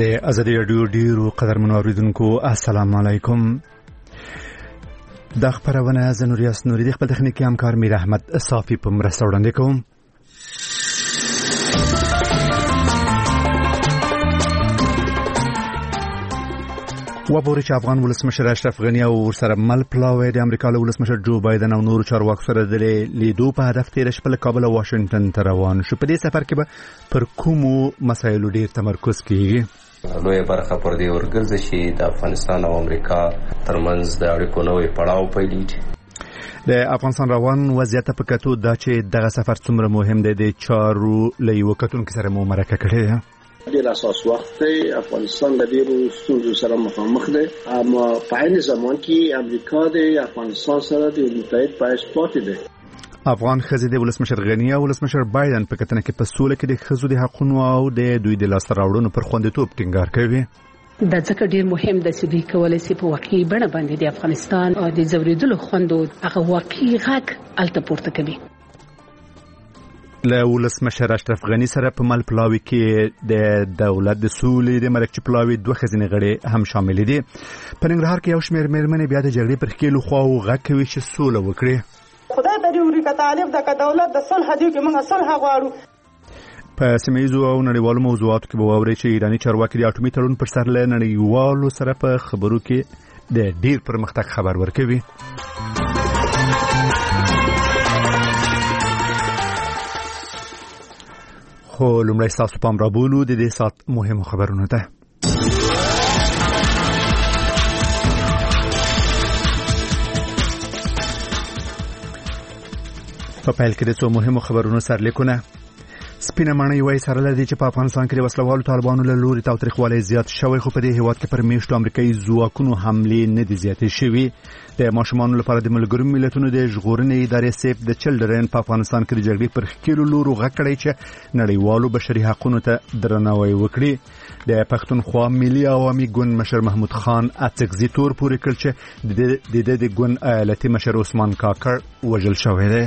د ازادي رادیو ډیرو قدرمنو اوریدونکو السلام علیکم. د خبرونه زنوریاس نوری د خپل تخنیکی همکار میر احمد صافی په مرسته وړاندې کوم. وبوري چې افغان ولسمشر اشرف غنی او ورسره مل پلاوی د امریکا له ولسمشر جو بایدن او نورو چارواکو سره د لیدو په هدف تیر شپه له کابل او واشنگټن ته روان شو. په دې سفر کې به پر کومو مسایلو ډیر تمرکز کیږي. لویه برخه پر دې ورګرځي چې د افغانستان او امریکا ترمنځ د اړیکو نوې پړاو پیلېږي. د افغانستان روان وضعیت په کتو دا چې دغه سفر څومره مهم دی د چارو له یو کتونکو سره مو مرکه کړې. ډیر اساس وخت دی. افغانستان د ډیرو ستونزو سره مخامخ دی، اما په عین زمان کې امریکا د افغانستان سره د متحد پایښت پاتې دی. افغان ښځې د ولسمشر غنی او ولسمشر بایدن په کتنه کې په سوله کې د ښځو د حقوقو او د دوی د لاسته راوړنو پر خوندیتوب ټینګار کوي. دا ځکه ډیر مهم دی چې دوی کولای شي په واقعي بڼه باندې د افغانستان او د زوریدلو خوندو هغه واقعي غږ الته پورته کوي. له ولسمشر اشرف غنی سره په مل پلاوی کې د دولت د سولې د مرکچ پلاوی دوه خزینه غړي هم شامل دي. په ننګرهار کې یو شمېر مېرمنې بیا د جګړې پر خېلو خوا او غږ کوي چې سوله وکړي. خدای دې وری که طالب د دولت د صلح دی چې موږ صلح غواړو. په سیمه‌ییزو او نړیوالو موضوعاتو کې به واوري چې ایرانی چارواکي د اټومي تړون پر سر له نړیوالو سره په خبرو کې د ډیر پرمختګ خبر ورکوي. خو لومړی تاسو پام رابولو د دې سات مهمو خبرونو ته. په پیل کې د څو مهمو خبرونو سرلیکونه. سپینه ماڼۍ وایي سره لدی چې په افغانستان کې د وسلوالو طالبانو له لوري تاوتریخوالی زیات شوی، خو په دې هیواد کې پر میشتو امریکایي ځواکونو حملې نه دي زیاتې شوي. د ماشومانو لپاره د ملګرو ملتونو د ژغورنې ادارې سیف د چلډرن په افغانستان کې د جګړې پر ښکېلو لورو غږ کړی چې نړیوالو بشري حقوقو ته درناوی وکړي. د پښتونخوا ملي عوامي ګوند مشر محمود خان اڅکزي تور پورې کړ چې د ګوند ایالتي مشر عثمان کاکړ وژل شوی دی.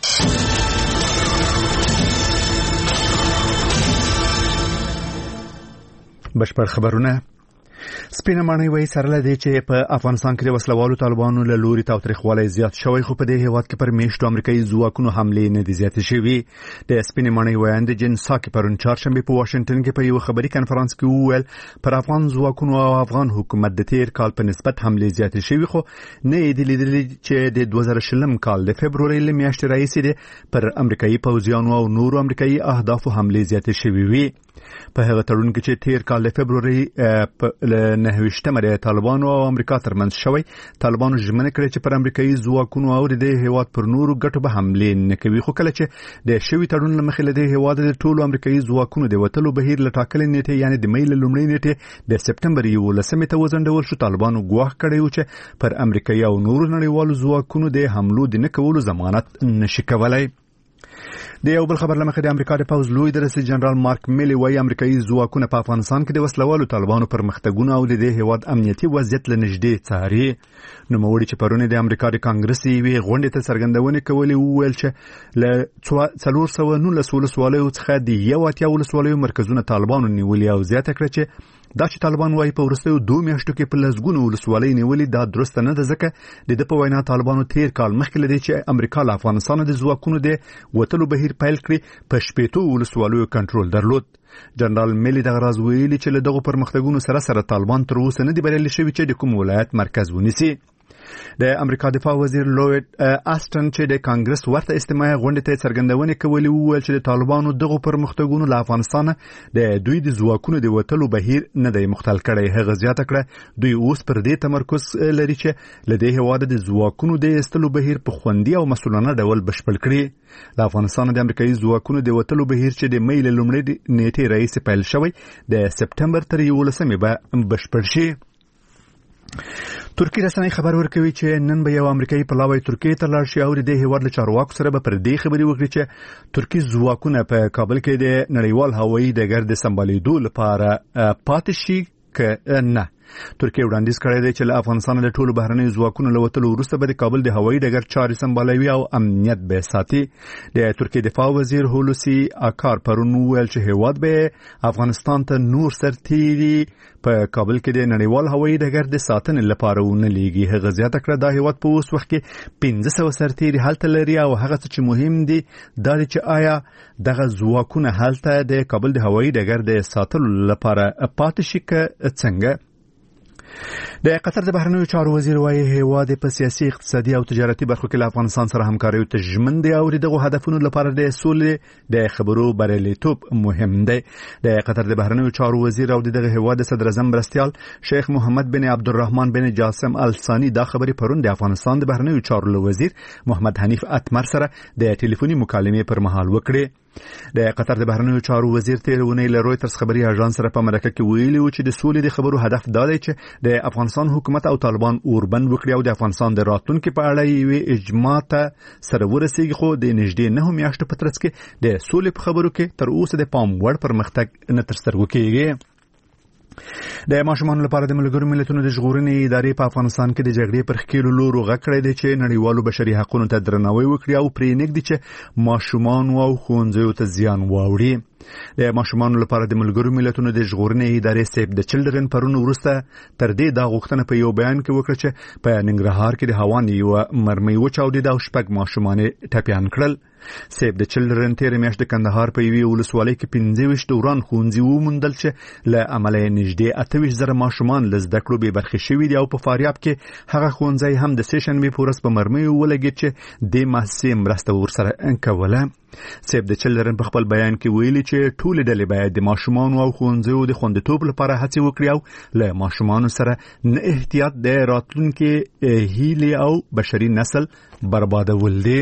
بشپړ خبرونه. سپینه ماڼۍ وایي سره لدی چې په افغانستان کې د وسلوالو طالبانو له لوري تاوتریخوالی زیات شوی، خو په دې هیواد کې پر میشتو امریکایي ځواکونو حملې نه دي زیاتې شوي. د سپینې ماڼۍ ویاند جن ساکي پرون چهارشنبه په واشنگټن کې په یو خبري کنفرانس کې وویل پر افغان ځواکونو او افغان حکومت د تیر کال په نسبت حملې زیاتې شوي، خو نه یې لیدلې چې د 2020 کال د فبرورۍ له میاشتې راهیسې پر امریکایي پوځیانو او نورو امریکایي اهدافو حملې زیاتې شوي وي. په هغه تړون کې چې تیر کال د فبرورۍ له 9 د طالبانو او امریکا ترمنځ شوی، طالبانو ژمنه کړې چې پر امریکایي ځواکونو او د هیواد پر نورو ګټو به حملې نه کوي. خو کله چې د شوی تړون له مخې له هیواد د ټولو امریکایي ځواکونو د وټلو بهیر له ټاکلې نیټه یعنی د مې له لومړۍ نیټه د سپټمبر 11 ته وزندول شو. طالبانو ګواښ کړی و چې پر امریکایي او نورو نړیوالو ځواکونو د حملو د نه کولو ضمانت نشي کولای. د یو بل خبر لمخې د امریکا د پوز لوی درسي جنرال مارک میلی وایي امریکایي ځواکونه په افغانستان کې د وسلوالو طالبانو پرمختګونه او د دې هیواد امنیتي وضعیت له نږدې څاري. نوموړي چې پرونه د امریکا د کانګرس یوې غونډې ته څرګندونې کولې وویل چې له 419 ولسوالیو څخه د 81 ولسوالیو مرکزونه طالبانو نیولي او زیاته کړه چې دا چې طالبان وایي په وروستیو 2 میاشتو کې په لسګونو ولسوالۍ نیولې دا درسته نه ده، ځکه د په وینا طالبانو تیر کال مخکې لدی چې امریکا له افغانستان د ځواکونو د وټلو بهیر پیل کړی په 80 ولسوالیو کنټرول درلود. جنرال میلی دغه راز ویلي چې له دغه پرمختګونو سره طالبان تر اوسه نه دی بریالي شوي چې د کوم ولایت مرکز ونیسي. د امریکا دفاع وزیر لوید آستن چې د کانګرس ورته استماعي غونډې ته څرګندونې کولې وویل چې د طالبانو دغه پرمختګونو له افغانستان د دوی د ځواکونو د وټلو بهیر نه دی مختل کړی. هغه زیاته کړه دوی اوس پر دې تمرکز لري چې له دې هیواد د ځواکونو د ایستلو بهیر په خوندي او مسؤلانه ډول بشپړ کړي. د افغانستان د امریکایي ځواکونو د وټلو بهیر چې د مې له لومړۍ نیټې راهیسې پیل شوی د سپټمبر تر 11 به بشپړ شي. ترکی رسنۍ خبر ورکوي چې نن به یو امریکایي پلاوی ترکیه ته لاړ شي او د هیواد له چارواکو سره به پر دې خبرې وکړي چې ترکی ځواکونه په کابل کې د نړیوال هوایي ډګر د سمبالېدو لپاره پاتې شي که نه. ترکیه وړاندیز کړی دی چې له افغانستان له ټولو بهرنیو ځواکونو له وتلو وروسته به د کابل د هوایي ډګر چارې سمبالوي او امنیت به ساتي. د ترکیه دفاع وزیر هولوسی اکار پرون ویل چې هیواد به افغانستان ته نور سرتیري په کابل کې د نړیوال هوایي ډګر د ساتنې لپاره ونه لیږي. هغه زیاته کړه دا هیواد په اوس وخت کې 1500 سرتیري هلته لري او هغه څه چې مهم دي دا چې آیا دغه ځواکونه هلته د کابل د هوایي ډګر د ساتلو لپاره پاتې شي که څنګه. د قطر د بهرنیو چارو وزیر وايي هیواد په سیاسي اقتصادي او تجارتي برخو کې له افغانستان سره همکاري ته ژمن دی او دغه هدفونو لپاره د سولې د خبرو بریالیتوب مهم دی. د قطر د بهرنیو چارو وزیر او دغه هیواد صدر اعظم مرستیال شیخ محمد بن عبدالرحمن بن جاسم الثانی دا خبري پرون د افغانستان د بهرنیو چارو وزیر محمد حنیف اتمر سره د ټلیفوني مکالمې پر مهال وکړي. د قطر د بهرنیو چارو وزیر تیرونی له رويټرز خبري اژانس سره په مرکه کې ویلي و چې د سولې د خبرو هدف دا دی چې د افغانستان حکومت او طالبان اوربند وکړي او د افغانستان د راتلونکو په اړه یو اجماع ته سره ورسیږي. خو د نږدې 9 میاشتو په ترڅ کې د سولې په خبرو کې تر اوسه د پام وړ پرمختګ نه ترسره کیږي. د ماشومان لپاره د ملګرو ملتونو د ژغورنې ادارې په افغانستان کې د جګړې پر خېلو لورو غږ کړی دی چې نړیوالو بشري حقوقو ته درناوی وکړي او پرې نږدې چې ماشومان او ښوونځیو ته زیان واوړي. د ماشومان لپاره د ملګرو ملتونو د ژغورنې ادارې سیف د چلډرن پرون وروسته تر دې دا غوښتنه په یو بیان کې وکړه چې په ننګرهار کې د هوا یو مرمۍ وچاودېده او 6 ماشومان ټپیان کړل. سیف د چلډرن تیر میاشت د کندهار په یوې ولسوالۍ کې 25 دوران ښوونځي وموندل چې له عمله نږدې 28,000 ماشومان له زده کړو بې برخې شوي دي او په فاریاب کې هغه ښوونځی هم د سې شنبې په ورځ په مرمیو ولګېد چې د مؤسسې مرسته ورسره کوله. سیف د چلډرن په خپل بیان کې ویلي چې ټول ډلې باید د ماشومان او ښوونځیو د خوندیتوب لپاره هڅې وکړي او له ماشومان سره نه احتیاط د راتلونکي هیلې او بشري نسل بربادول دي.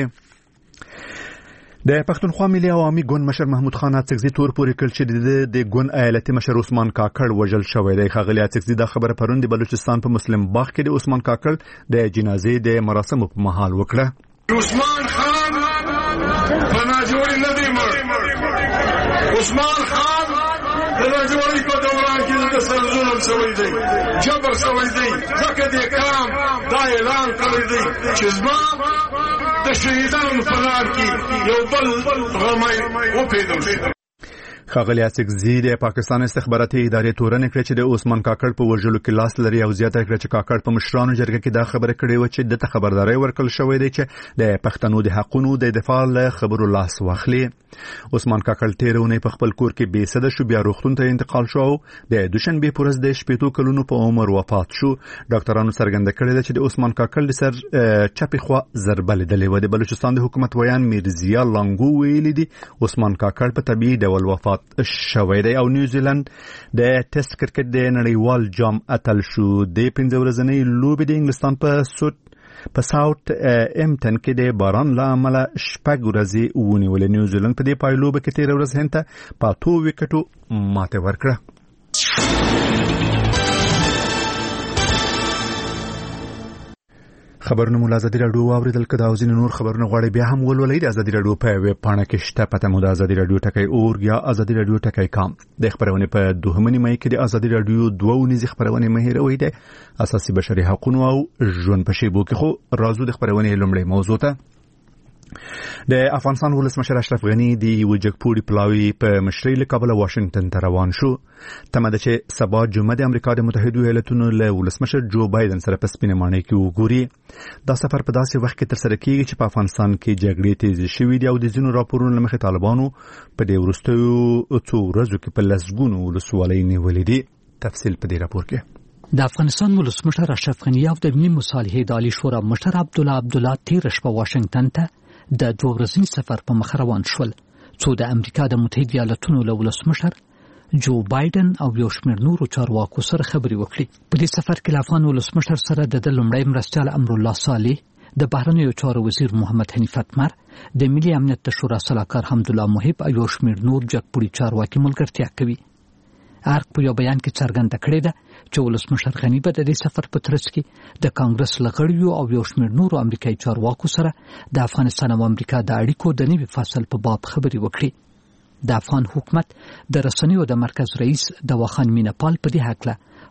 د پښتونخوا ملي عوامي ګوند مشر محمود خان اڅکزي تور پورې کړ چې د ګوند ایالتي مشر عثمان کاکړ وژل شوی دی. ښاغلي اڅکزي دا خبره پرون د بلوچستان په مسلم باغ کې د عثمان کاکړ د جنازې د مراسمو په مهال وکړه. عثمان خان په ناجوړي نه دی مړ. عثمان خان د ناجوړي په دوران کې د سر ظلم شوی دی، جبر شوی دی، ځکه د کام دا اعلان کړی دی چې زما د شهیدانو په لار کې یو بل غمی وپیدا شي. ښاغلي اڅکزي د پاکستان استخباراتي ادارې تورن کړ چې د عثمان کاکړ په وژلو کې لاس لري او زیاته کړ چې کاکړ په مشرانو جرګه کې دا خبره کړې و چې د خبرداري ورکړل شوې ده چې د پښتنو د حقوقو د دفاع له خبرو لاس واخلي. عثمان کاکړ تیرونه په خپل کور کې بې سده شو، بیا روغتون ته انتقال شو او د دوشنبه په ورځ د 18 کلونو په عمر وفات شو. ډاکټرانو څرګنده کړې ده چې د عثمان کاکړ د سر چپی خوا ضربه لیدلې و. د بلوچستان د حکومت ویان میرزیا لانګو ویلي دي عثمان کاکړ په طبيعي ډول وفات شوی دی او نیوزیلند د ټیسټ کرکټ د نړیوال جام اتل شو. د 15 ورځنۍ لوبې د انګلستان په ساوث امټن کې د باران له امله 6 ورځې ونیولې. نیوزیلند په دې پایلوبه کې 13 ورځې هنته په 2 وکټو ماته ورکړه. خبرونه مو ازادي رادیو اوریدل کده او ځین نور خبرونه غواړي بیا هم ولولئ د ازادي رادیو په ویب پاڼه کې شته پته مو د ازادي رادیو ټکی اور یا ازادي رادیو ټکی کام. د خبرونه په 2 مې کې د ازادي رادیو 2 ونیز خبرونه مهیروي ده اساسي بشري حقوقو او ژوند په شیبو کې. خو راځو د خبرونه لومړی موضوع ته. د افغانستان ولسمشر اشرف غنی د وجګپوړي پلاوی په مشرۍ له کابل واشنگټن ته روان شو. تمه ده چې سبا جمعه د امریکا د متحده ایالاتونو له ولسمشر جو بایدن سره په سپینه ماڼۍ کې وګوري. دا سفر په داسې وخت کې ترسره کیږي چې په افغانستان کې جګړې تیزې شوې دي او د ځینو راپورونو له مخې طالبانو په دې وروستیو څو ورځو کې په لسګونو ولسوالۍ نیولې دي. تفصیل په دې راپور کې. د افغانستان ولسمشر اشرف غنی او د ملي مصالحې د عالی شورا مشر عبدالله تیر شپه واشنگټن ته د 2 ورځني سفر په مخ روان شول، څو د امریکا د متحده ایالاتونو له ولسمشر جو بایدن او یو شمېر نورو چارواکو سره خبرې وکړي. په دې سفر کې افغان ولسمشر سره د لومړی مرستیال امرالله صالح، د بهرنیو چارو وزیر محمد حنیف اتمر، د ملي امنیت د شورا سلاکار حمدالله محب او یو شمېر نور جګپوړي چارواکي ملګرتیا کوي. ارګ په یو بیان کې څرګنده کړې ده چې ولسمشر غنی به د دې سفر په ترڅ کې د کانګرس لغړیو او یو شمېر نورو امریکایي چارواکو سره د افغانستان او امریکا د اړیکو د نوي فصل په باب خبرې وکړي. د افغان حکومت د رسنیو د مرکز رئیس دواخان مینپال په دې حق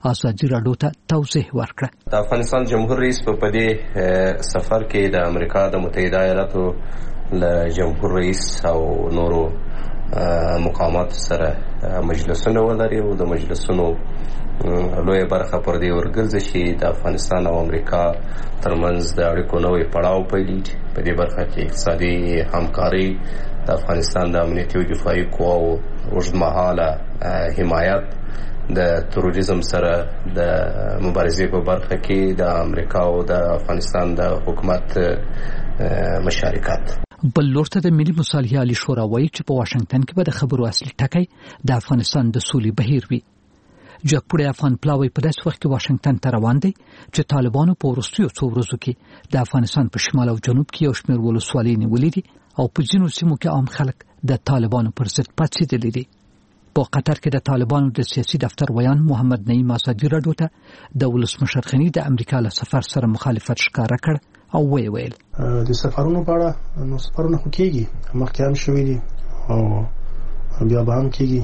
ازادي راډیو ته توضیح ورکړه. د افغانستان جمهور رئیس په دې سفر کې د امریکا د متحده ایالاتو له جمهور رئیس او نورو مقامات سره مجلسونه ولري او د مجلسونو لویه برخه پر دې ورګرځي چې د افغانستان او امریکا ترمنځ د اړیکو نوې پړاو پیلېږي. په دې برخه کې اقتصادي همکاري، د افغانستان د امنیتي او دفاعي قواو اوږدمهاله حمایت، د تروریزم سره د مبارزې په برخه کې د امریکا او د افغانستان د حکومت مشارکت. بل لور ته د ملي مصالحې عالی شورا وایي چې په واشنگټن کې به د خبرو اصلي ټکی د افغانستان د سولې بهیر وي. جګپوړی افغان پلاوی په داسې وخت کې واشنگټن ته روان دی چې طالبانو په وروستیو څو ورځو کې د افغانستان په شمال او جنوب کې یو شمېر ولسوالۍ نیولې دي او په ځینو سیمو کې عام خلک د طالبانو پر ضد پاڅېدلي دي. په قطر کې د طالبانو د سیاسي دفتر ویان محمد نعیم ازادي راډیو ته د ولسمشر غني د امریکا له سفر سره مخالفت ښکاره کړ او ویل د سفرونو په اړه نو سفرونه خو کېږي، مخکې هم شوي دي او بیا به هم کېږي.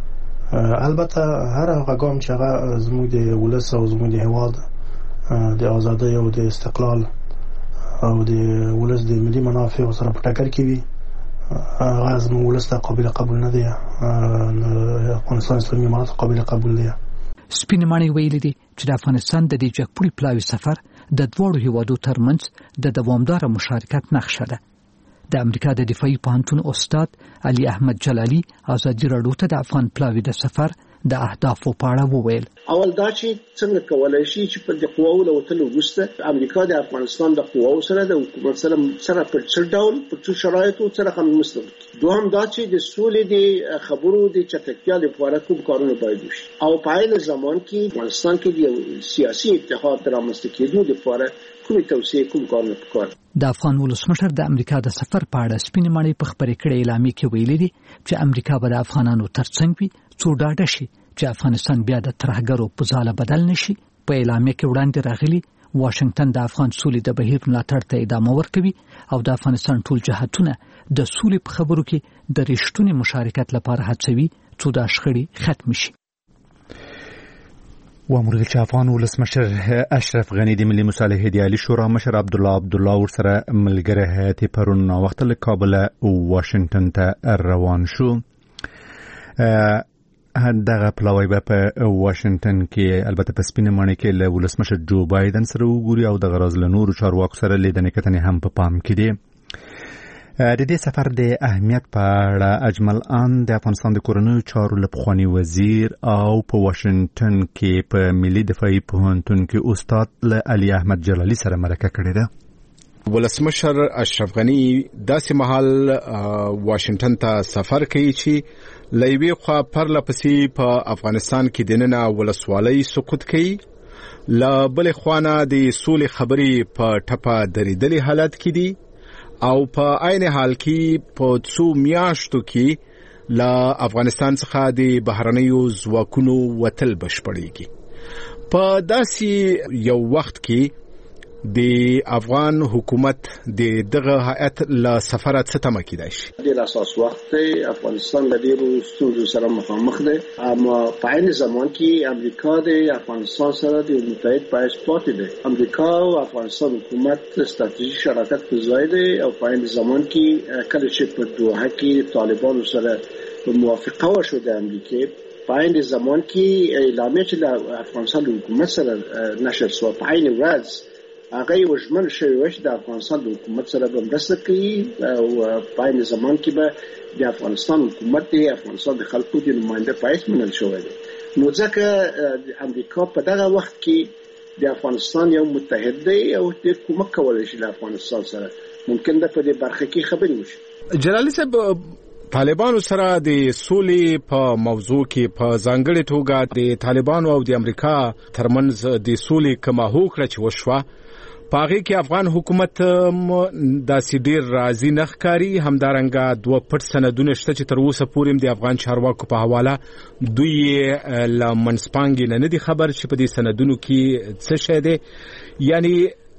البته هر هغه ګام چې هغه زموږ د ولس او زموږ د هېواد د ازادۍ او د استقلال او د ولس د ملي منافعو سره په ټکر کې وي، هغه زموږ ولس ته قابل قبول نه دی. افغانستان اسلامي امارات قابل قبول دی. سپین ماڼۍ ویلي دي چې د افغانستان د دې جګپوړي پلاوي سفر د دواړو هیوادو ترمنځ د دوامدار مشارکت نقشه ده. د امریکا د دفاعي پوهنتون استاد علي احمد جلالي ازادي راډیو ته د افغان پلاوي د سفر د اهدافو په اړه وویل. اول دا چې څنګه کولای شي چې په دې قواو له وتلو وروسته امریکا د افغانستان د قواو سره د حکومت سره په څه ډول په څه شرایطو سره هم مستوي. دوهم دا چې د سولې د خبرو د چټکتیا لپاره کوم کارونه باید وشي او په عین زمان کې افغانستان کې د سیاسي اتحاد رامنځته کېدو لپاره کومې توصیې کوم کارونه پکار. د افغان ولسمشر د امریکا د سفر په اړه سپین ماڼۍ په خبرې کړې اعلامیه کې ویلي دي چې امریکا به د افغانانو ترڅنګ وي څو ډاډه شي چې افغانستان بیا د ترهګرو په ځاله بدل نشي. په اعلامیه کې وړاندې راغلي واشنگټن د افغان سولې د بهیر ملاتړ ته ادامه ورکوي او د افغانستان ټول جهتونه د سولې په خبرو کې د رښتوني مشارکت لپاره هڅوي څو د شخړې ختم شي. وامرغل چې افغان ولسمشر اشرف غني د ملي مصالحې د عالی شورا مشر عبدالله ورسره ملګری هیئت پرون وخت له کابل واشنگټن ته روان شو. دغه پلاوی په واشنگټن کې البته په سپینه ماڼۍ کې له ولسمشر جو بایدن سره وګوري او د غرض له نورو چارواکو سره لیدنې کتنې هم په پام کې دي. د دې سفر د اهمیت په اړه اجمل ان د افغانستان د کورنیو چارو لپخوانی وزیر او په واشنگټن کې په ملي دفاعي پوهنتون کې استاد علي احمد جلالي سره مرکه کړې ده. ولسمشر اشرف غني داسې مهال واشنگټن ته سفر کوي چې لوی خو پرله پسې په افغانستان کې دننه ولسوالۍ سقوط کوي، لا بل خوانه د سولې خبرې په ټپه درېدلې حالت کې دي او په عین حال کې په څو میاشتو کې لا افغانستان څخه د بهرنیو ځواکونو وتل بشپړېږي. په داسې یو وخت کې د افغان حکومت د دغه هیئت له سفره څه تمه کېدای شي؟ د اساس وخت افغانستان د ډیرو ستونزو سره مخامخ دی، اما په عین زمان کې امریکا د افغانستان سره د متحد پایس پاتې دی. امریکا او افغانستان حکومت ستراتیژیک شراکت په ځای دی او په عین زمان کې کله چې په دوحه کې طالبانو سره موافقه وشوه د امریکا، په عین زمان کې اعلامیه چې د افغانستان حکومت سره نشر شوه په عین ورځ هغه وژمن شوی و چې د افغانستان د حکومت سره به مرسته کوي او په عین زمان کې به د افغانستان حکومت د افغانستان د خلکو د نماینده پایس منل شوی دی. نو ځکه امریکا په دغه وخت کې د افغانستان یو متحد دی او د کومک کولای شي د افغانستان سره ممکن ده په دې برخه کې خبرې وشي. جلالي صاحب، طالبانو سره د سولې په موضوع کې په ځانګړې توګه د طالبانو او د امریکا ترمنځ د سولې کومه هوکړه چې وشوه پاغي کې افغان حکومت داسې ډیر راضي نه ښکاري. همدارنګه دوه پټ سندونه شته چې تر اوسه پورې د افغان چارواکو په حواله دوی له منځپانګې نه دي خبر چې په دې سندونو کې څه شی دی. یعنی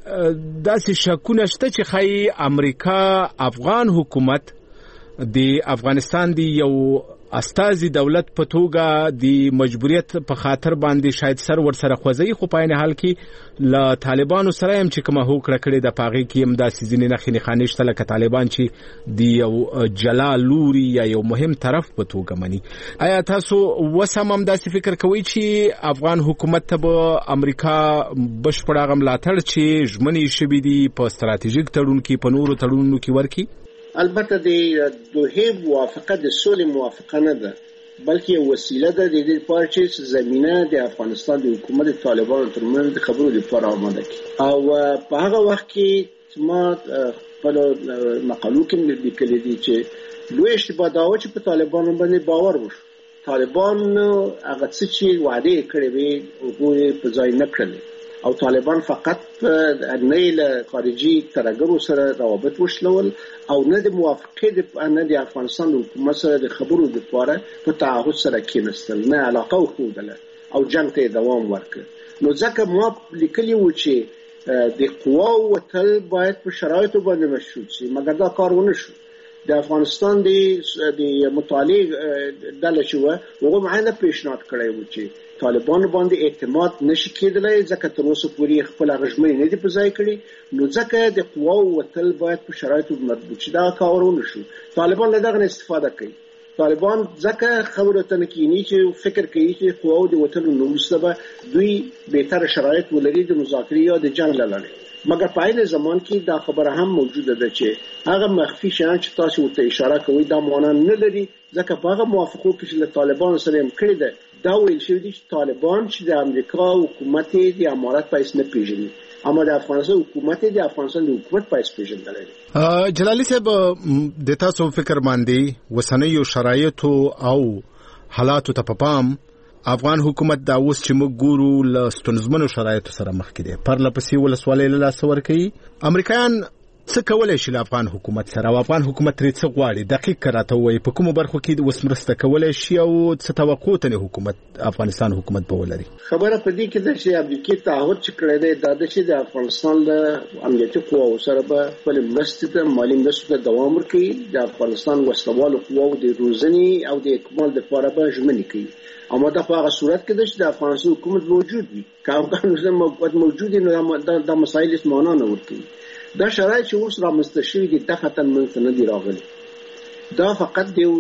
داسې شکونه شته چې ښایي امریکا افغان حکومت د افغانستان دی یو استازي دولت په توګه د مجبوریت په خاطر باندې شاید سر ور سره خوځي خو په عین حال کې ل طالبانو سره هم چې کومه هوکړه کړې د پاغي کې هم د سيزنې نه خني شته لکه طالبان چې د یو جلا لوري یا یو مهم طرف په توګه مني. آیا تاسو وسمم داسې فکر کوئ چې افغان حکومت ته امریکا بشپړه ملاتړ چې ژمنې شوي دي په ستراتیژیک تړون کې په نورو تړونونو کې ورکي؟ البته د دوه موافقه د سولې موافقه نه ده بلکې یو وسیله ده د دې لپاره چې زمينه د افغانستان د حکومت طالبانو ترمنځ د خبرو لپاره آماده کړي او په هغه وخت کې ما په مقالو کې لیکلي دي چې لوی اشتباه دا و چې په طالبانو باندې باور وشو. طالبان هغه څه چې وعده کړې وي هغه په ځای نه کړل او طالبان فقط نه له خارجي ترګرو سره روابط وشلول او نه د موافقه نه د افغانستان حکومت سره د خبرو لپاره په تعهد سره کېناستل نه علاقه وښودله او جنگ ته دوام ورکړ. نو ځکه ما لیکلی و چې د قواو وتل باید په شرایطو باندې مشروط شي مګر دا کار ونه شو. د افغانستان د مطالعه ډله شو هغه معاینه پیشنهاد کړی و چې طالبان باندې اعتماد نشي کېدلای ځکه تر اوسه پورې خپل غژمې نه دي په ځای کړی نو ځکه د قواو وتل باید په شرایطو مربوط شي. دا کارونه شو طالبان له دغه استفاده کوي. طالبان ځکه خبره ته نکینی چې فکر کوي چې قواو د وتلو نو وروسته دوی بهتر شرایط ولري د مذاکرې یا د جنگ لاره مګر په عین زمان کې دا خبره هم موجوده ده چې هغه مخفي شیان چې تاسو ته اشاره کوي دا معنا نه لري ځکه په هغه موافقو کې چې طالبان سره هم کړی ده دا ویل شوی دی چې طالبان چې د امریکا حکومت د امارات پایس نه پیژني اما د افغانستان حکومت د افغانستان د حکومت پایس پیژندل. جلالي صاحب د تاسو فکر باندې وسنیو شرایط او حالات ته پام افغان حکومت دا اوس چې موږ ګورو ل ستونزمنو شرایطو سره مخ کې دي پرلپسې ولسوالۍ له لاس ورکوي. امریکایان څه کولای شي افغان حکومت سره او افغان حکومت ترې څه غواړي دقیق راته وایي په کومو برخو کې اوس مرسته کولای شي او څه توقع ته حکومت افغانستان حکومت به ولري؟ خبره په دې کې ده چې امریکا تعهد چې کړی دی دا چې د افغانستان له امنیتي قواو سره به خپل مرستې ته مالي مرستو ته دوام ورکړي د افغانستان وسلوالو قواو د روزنې او د اکمال لپاره به ژمنې کوي. اما دا په هغه صورت کې چې د افغانستان حکومت موجود وي که افغانستان موجود نو دا مسایل هیڅ معنا نه ورکوي. دا شرایط چې اوس رامنځته شوي دي دغه منځته نه دي راغلي دا فقط د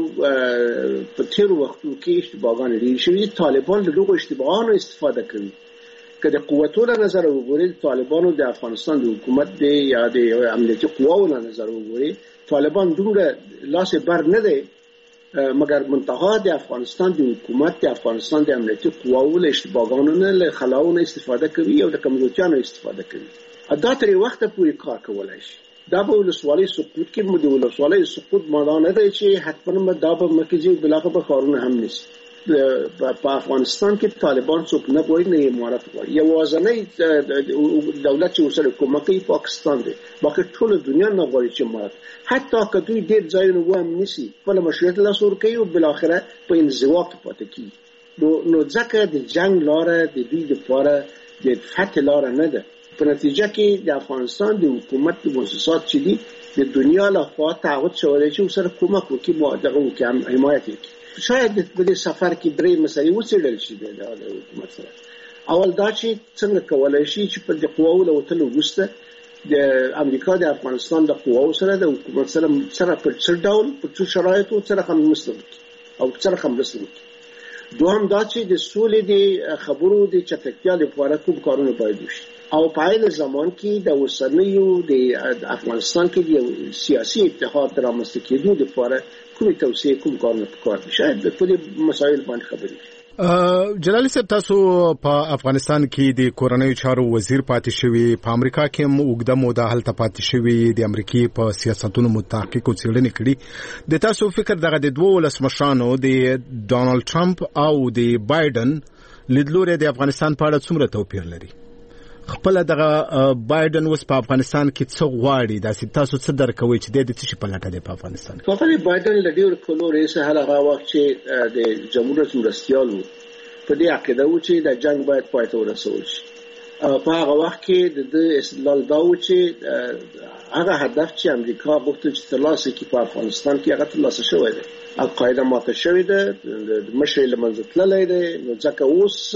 په تیرو وختو کې اشتباهان لري شوي. طالبان له دغو اشتباهانو استفاده کوي. که د قوتو له نظر وګورئ طالبانو د افغانستان د حکومت دی یا د امنیتي قواو له نظر وګورئ طالبان دومره لاس بر نه دی مگر منتها د افغانستان د حکومت د افغانستان د امنیتي قواو له اشتباهانو نه له خلاونه استفاده کوي او د کمزورتیانو استفاده کوي. دا تر وخت پورې کار کولای شي. دا به ولسوالۍ سقوط کې مو د ولسوالۍ سقوط معنا نه دی چې حتما دا به مرکزي بلاغه به کارونه هم نشي. په افغانستان کې طالبان څوک نه غواړي نه امارات غواړي. یوازینی دولت چې ورسره کومک کوي پاکستان دی باقي ټول دنیا نه غواړي چې امارات حتی که دوی ډېر ځایونه وهم نشي خپل مشروعیت لاس ورکوي او بالاخره په انزوا کې پاتې کیږي. نو ځکه د جنگ لاره د دوی لپاره د فتح لاره نه ده. په نتیجه کې د افغانستان د حکومت د مؤسسات چې دي د دنیا له خوا تعهد شوی چې ورسره کومک وکړي دغه وکړي حمایت وکړي. شاید د دې سفر کې درې مسایل وڅېړل شي د حکومت سره. اول دا چې څنګه کولای شي چې په د قواو له وتلو وروسته د امریکا د افغانستان د قواو سره د حکومت سره په څه ډول په څه شرایطو سره هم مرسته وکړي او سره هم مرسته وکړي. دوهم دا چې د سولې د خبرو د چټکتیا لپاره کوم کارونه باید وشي او په عین زمان کې د اوسنیو د افغانستان کې د سیاسي اتحاد رامنځته کېدو لپاره کومې توصیې کوم کارونه پکار دي شاید د ټولو مسایل باندې خبرې. جلالي صاحب تاسو په افغانستان کې د کورنیو چارو وزیر پاتې شوی په امریکا کې هم اوږده موده هلته پاتې شوی د امریکای په سیاستونو متحقق او څېړنې کړي. د تاسو فکر دغه د دوه ولسمشرانو د ډونالد ټرمپ او د بایدن لیدلوري د افغانستان په اړه څومره توپیر لري؟ خپل دغه بایدن اوس په افغانستان کې څه غواړي دا تاسو څه درکوي چې د دې څه په لټه دی په افغانستان کې؟ فقط بایدن له ډېر کلو رئیس هغه وخت چې د جمهوریت مرستیال وو په دې عقیده و چې د جنگ باید پای ته ورسول شي په هغه وخت کې د استدلال دا و چې هغه هدف چې امریکا غوښتل چې ترلاسه کړي په افغانستان کې هغه ترلاسه شوی دی. القاعده ماته شوې ده، د مشر له منځه تللی دی، نو ځکه اوس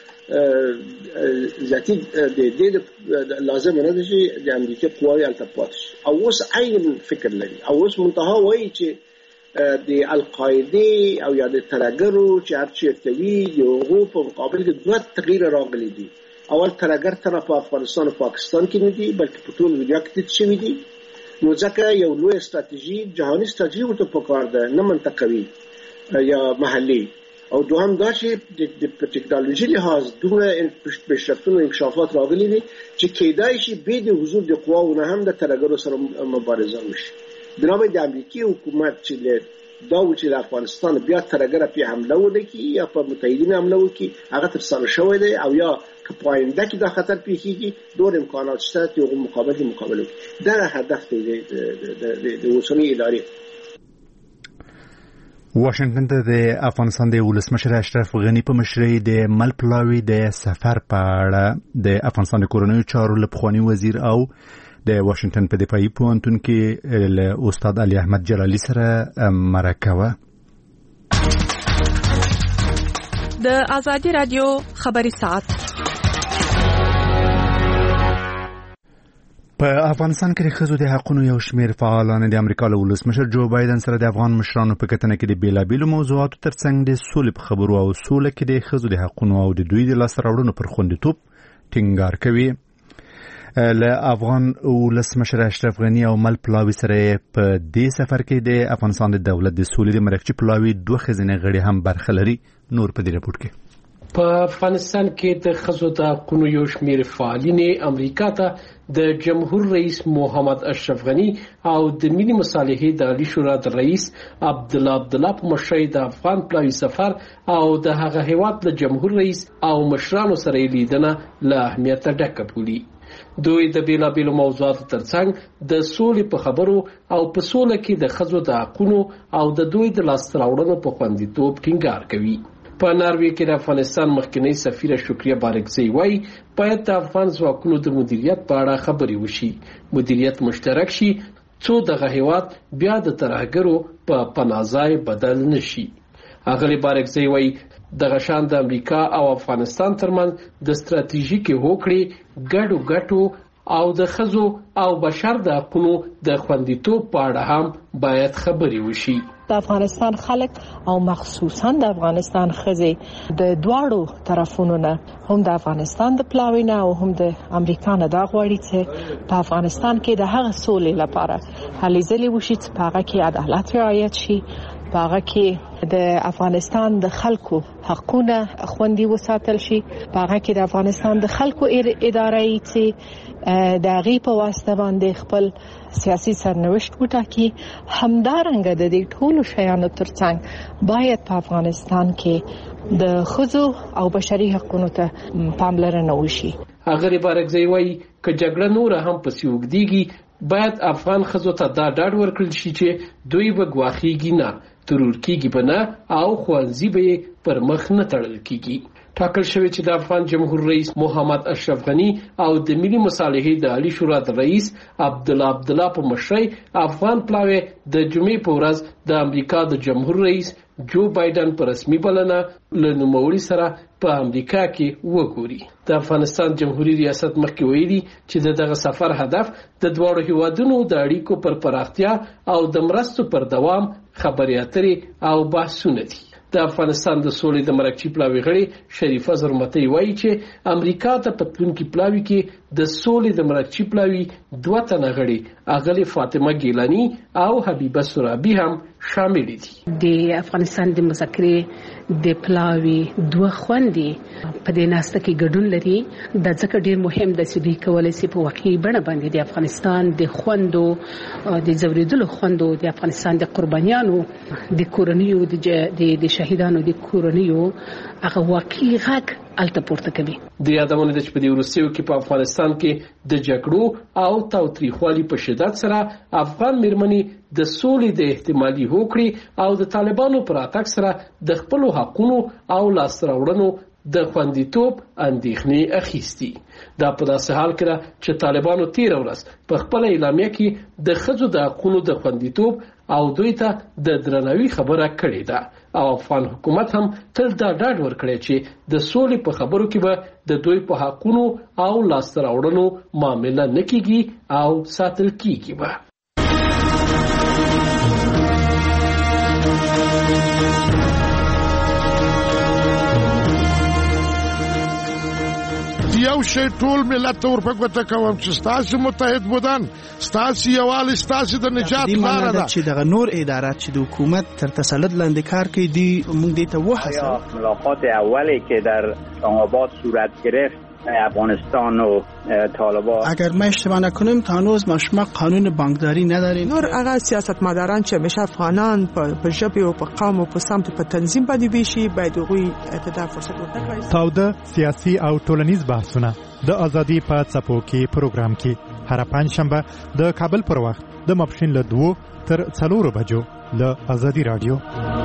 ذاتي د دې لازم نه دي چې د امریکا قواوې هلته پاتې شي. او اوس عین فکر لري او اوس منتها وایي چې د القاعده او یا د ترهګرو چې هر چېرته وي د هغو په مقابل کې دوه تغییر راغلي دي. اول ترهګر تنه په افغانستان او پاکستان کې نه دي بلکې په ټول دنیا کې تت شوي دي. نو ځکه یو لوی استراتیژي جهاني استراتیژي ورته پکار ده، نه منطقوي یا محلي. او دوهم دا چې د ټکنالوژي لحاظ دومره پیشرفتونه او انکشافات راغلي دي چې کېدای شي به د حضور د قواو نه هم د ترهګرو سره مبارزه وشي. بنابراین د امریکایي حکومت چې دا و چې د افغانستان بیا ترهګر په حمله وکړي یا په متحدین حمله وکړي هغه تر سره شوی دی، او یا که په آینده کې دا خطر پیښیږي ډېر امکانات شته چې هغه مقابله وکړي. دا هدف دی د اوسنۍ ادارې. واشنگټن ته د افغانستان د ولسمشر اشرف غنی په مشرۍ د مل پلاوي د سفر په اړه د افغانستان د کورنیو چارو لپخوانی وزیر او د واشنگټن په دفاعي پوهنتون کې له استاد علي احمد جلالي سره مرکه وه. د ازادي رادیو خبري ساعت. په افغانستان کې د ښځو د حقوقو یو شمېر فعالان د امریکا له ولسمشر جو بایدن سره د افغان مشرانو په کتنه کې د بیلابېلو موضوعاتو ترڅنګ د سولې په خبرو او سوله کې د ښځو د حقوقو او د دوی د لاسته راوړنو پر خوندیتوب ټینګار کوي. له افغان ولسمشر اشرف غنی او مل پلاوي سره په دې سفر کې د افغانستان د دولت د سولې د مرکزي پلاوي دوه ښځینه غړي هم برخه لري. نور په دې رپورټ کې په افغانستان کې د ښځو د حقوقو یو شمېر فعالین امریکا ته د جمهور رئیس محمد اشرف غنی او د ملي مصالحې د عالی شورا د رئیس عبدالله په مشرۍ د افغان پلاوي سفر او د هغه هیواد له جمهور رئیس او مشرانو سره لیدنه له اهمیت ډکه بولي. دوی د بیلابیلو موضوعاتو ترڅنګ د سولې په خبرو او په سوله کې د ښځو د حقوقو او د دوی د لاسته راوړنو په خوندیتوب ټینګار کوي. په ناروې کې د افغانستان مخکنی سفیره شکریه بارکزی وايي باید د افغان ځواکونو د مدیریت په اړه خبرې وشي، مدیریت مشترک شي څو دغه هیواد بیا د ترهګرو په پناهځای بدل نشي. اغلی بارکزی وايي دغه شان د امریکا او افغانستان ترمنځ د ستراتیژیکي هوکړې ګډو او د ښځو او بشر د حقوقو د خوندیتوب په اړه هم باید خبرې وشي. د افغانستان خلک او مخصوصا د افغانستان ښځې د دواړو طرفونو نه هم د افغانستان د پلاوي نه او هم د امریکا نه دا غواړي چې په افغانستان کې د هغه سولې لپاره هلې ځلې وشي چې په هغه کې عدالت رعایت شي، په هغه کې د افغانستان د خلکو حقونه خوندي وساتل شي، په هغه کې د افغانستان د خلکو ادارې چې د هغې په واسطه باندې خپل سیاسي سرنوشت وټاکي. همدارنګه د دې ټولو شیانو ترڅنګ باید په افغانستان کې د ښځو او بشري حقوقو ته پاملرنه وشي. هغه بارکزی وايي چې جګړه نور هم پسې وګديږي باید افغان ښځو ته دا ډاډ ورکړل شي چې دوی به ګواښيږي نه، ترور کېږي به نه او ښوونځي به پر مخ نه تړل کېږي. ټاکل شوی چې د افغان جمهور رئیس محمد اشرف غنی او د ملي مصالحې د عالی شورا د رئیس عبدالله په مشرۍ افغان پلاوي د جمعې په ورځ د امریکا د جمهور رئیس جو بایدن په رسمي بلنه له نوموړي سره په امریکا کې وګوري. د افغانستان جمهوریت ریاست مخکې ویلي چې دغه سفر هدف د دواړو هیوادونو د اړیکو پر پراختیا او د مرستو پر دوام خبرې اترې او بحثونه دي. د افغانستان د سولې د مرکزي پلاوي غړي شریفه زرمتي وایي چې امریکا ته پتلونکي پلاوي کې د سولې د مرکزي پلاوي دوه تنه غړي اغلی فاطمه ګیلانی او حبیبه سرابي هم شامل دي. د افغانستان د مذاکرې د پلاوي دوه خوندي په دې ناسته کې ګډون لري. د ځکه ډیر مهم د سدي کولای سي په واقعي بڼه باندې د افغانستان د خوندو د زوریدلو خوندو د افغانستان د قربانیانو د کورنیو د شهیدانو د کورنیو هغه واقعي غږ الته پورته کوي. د یادونه د چپدي روسیو کې په افغانستان کې د جګړو او تاوتریخوالي په شدت سره افغان میرمنې د سولې د احتمالي هوکړې او د طالبانو پر اتاک سره د خپل حقوقو او لاسته راوړنو د خوندیتوب اندېښنې اخیستي. دا په داسې حال کې ده چې طالبانو تېره ورځ په خپله اعلامیه کې د ښځو د حقونو د خوندیتوب او دوی ته د درناوي خبره کړې ده او افغان حکومت هم تل دا ډاډ ورکړی چې د سولې په خبرو کې به د دوی په حقونو او لاسته راوړنو معامله نه کیږي او ساتل کیږي به. یو شی ټول ملت ته ورپګوته کوم چې ستاسو متحد بودن ستاسو یووالی ستاسو د نجات لاره ده چې دغه نور ادارات چې د حکومت تر تسلط لاندې کار کوي دی موږ دې ته وهڅوو. ملاقات اولی که در اسلام‌آباد صورت گرفت افغانستان و طالبان، اگر ما اشتباه نکنیم تا هنوز ما قانون بانکداری نداریم. نور هغه سیاستمداران چې همیشه افغانان په ژبه او په قوم او په سمت په تنظیم باندې ویشي باید هغوی ته فرصت ورکړي. تاوده سیاسي او ټولنیز بحثونه د ازادي په څپو کې پروګرام کې هر پنځشنبه د کابل پر وخت د ماپښین له 2 تر 4 بجو له ازادي رادیو.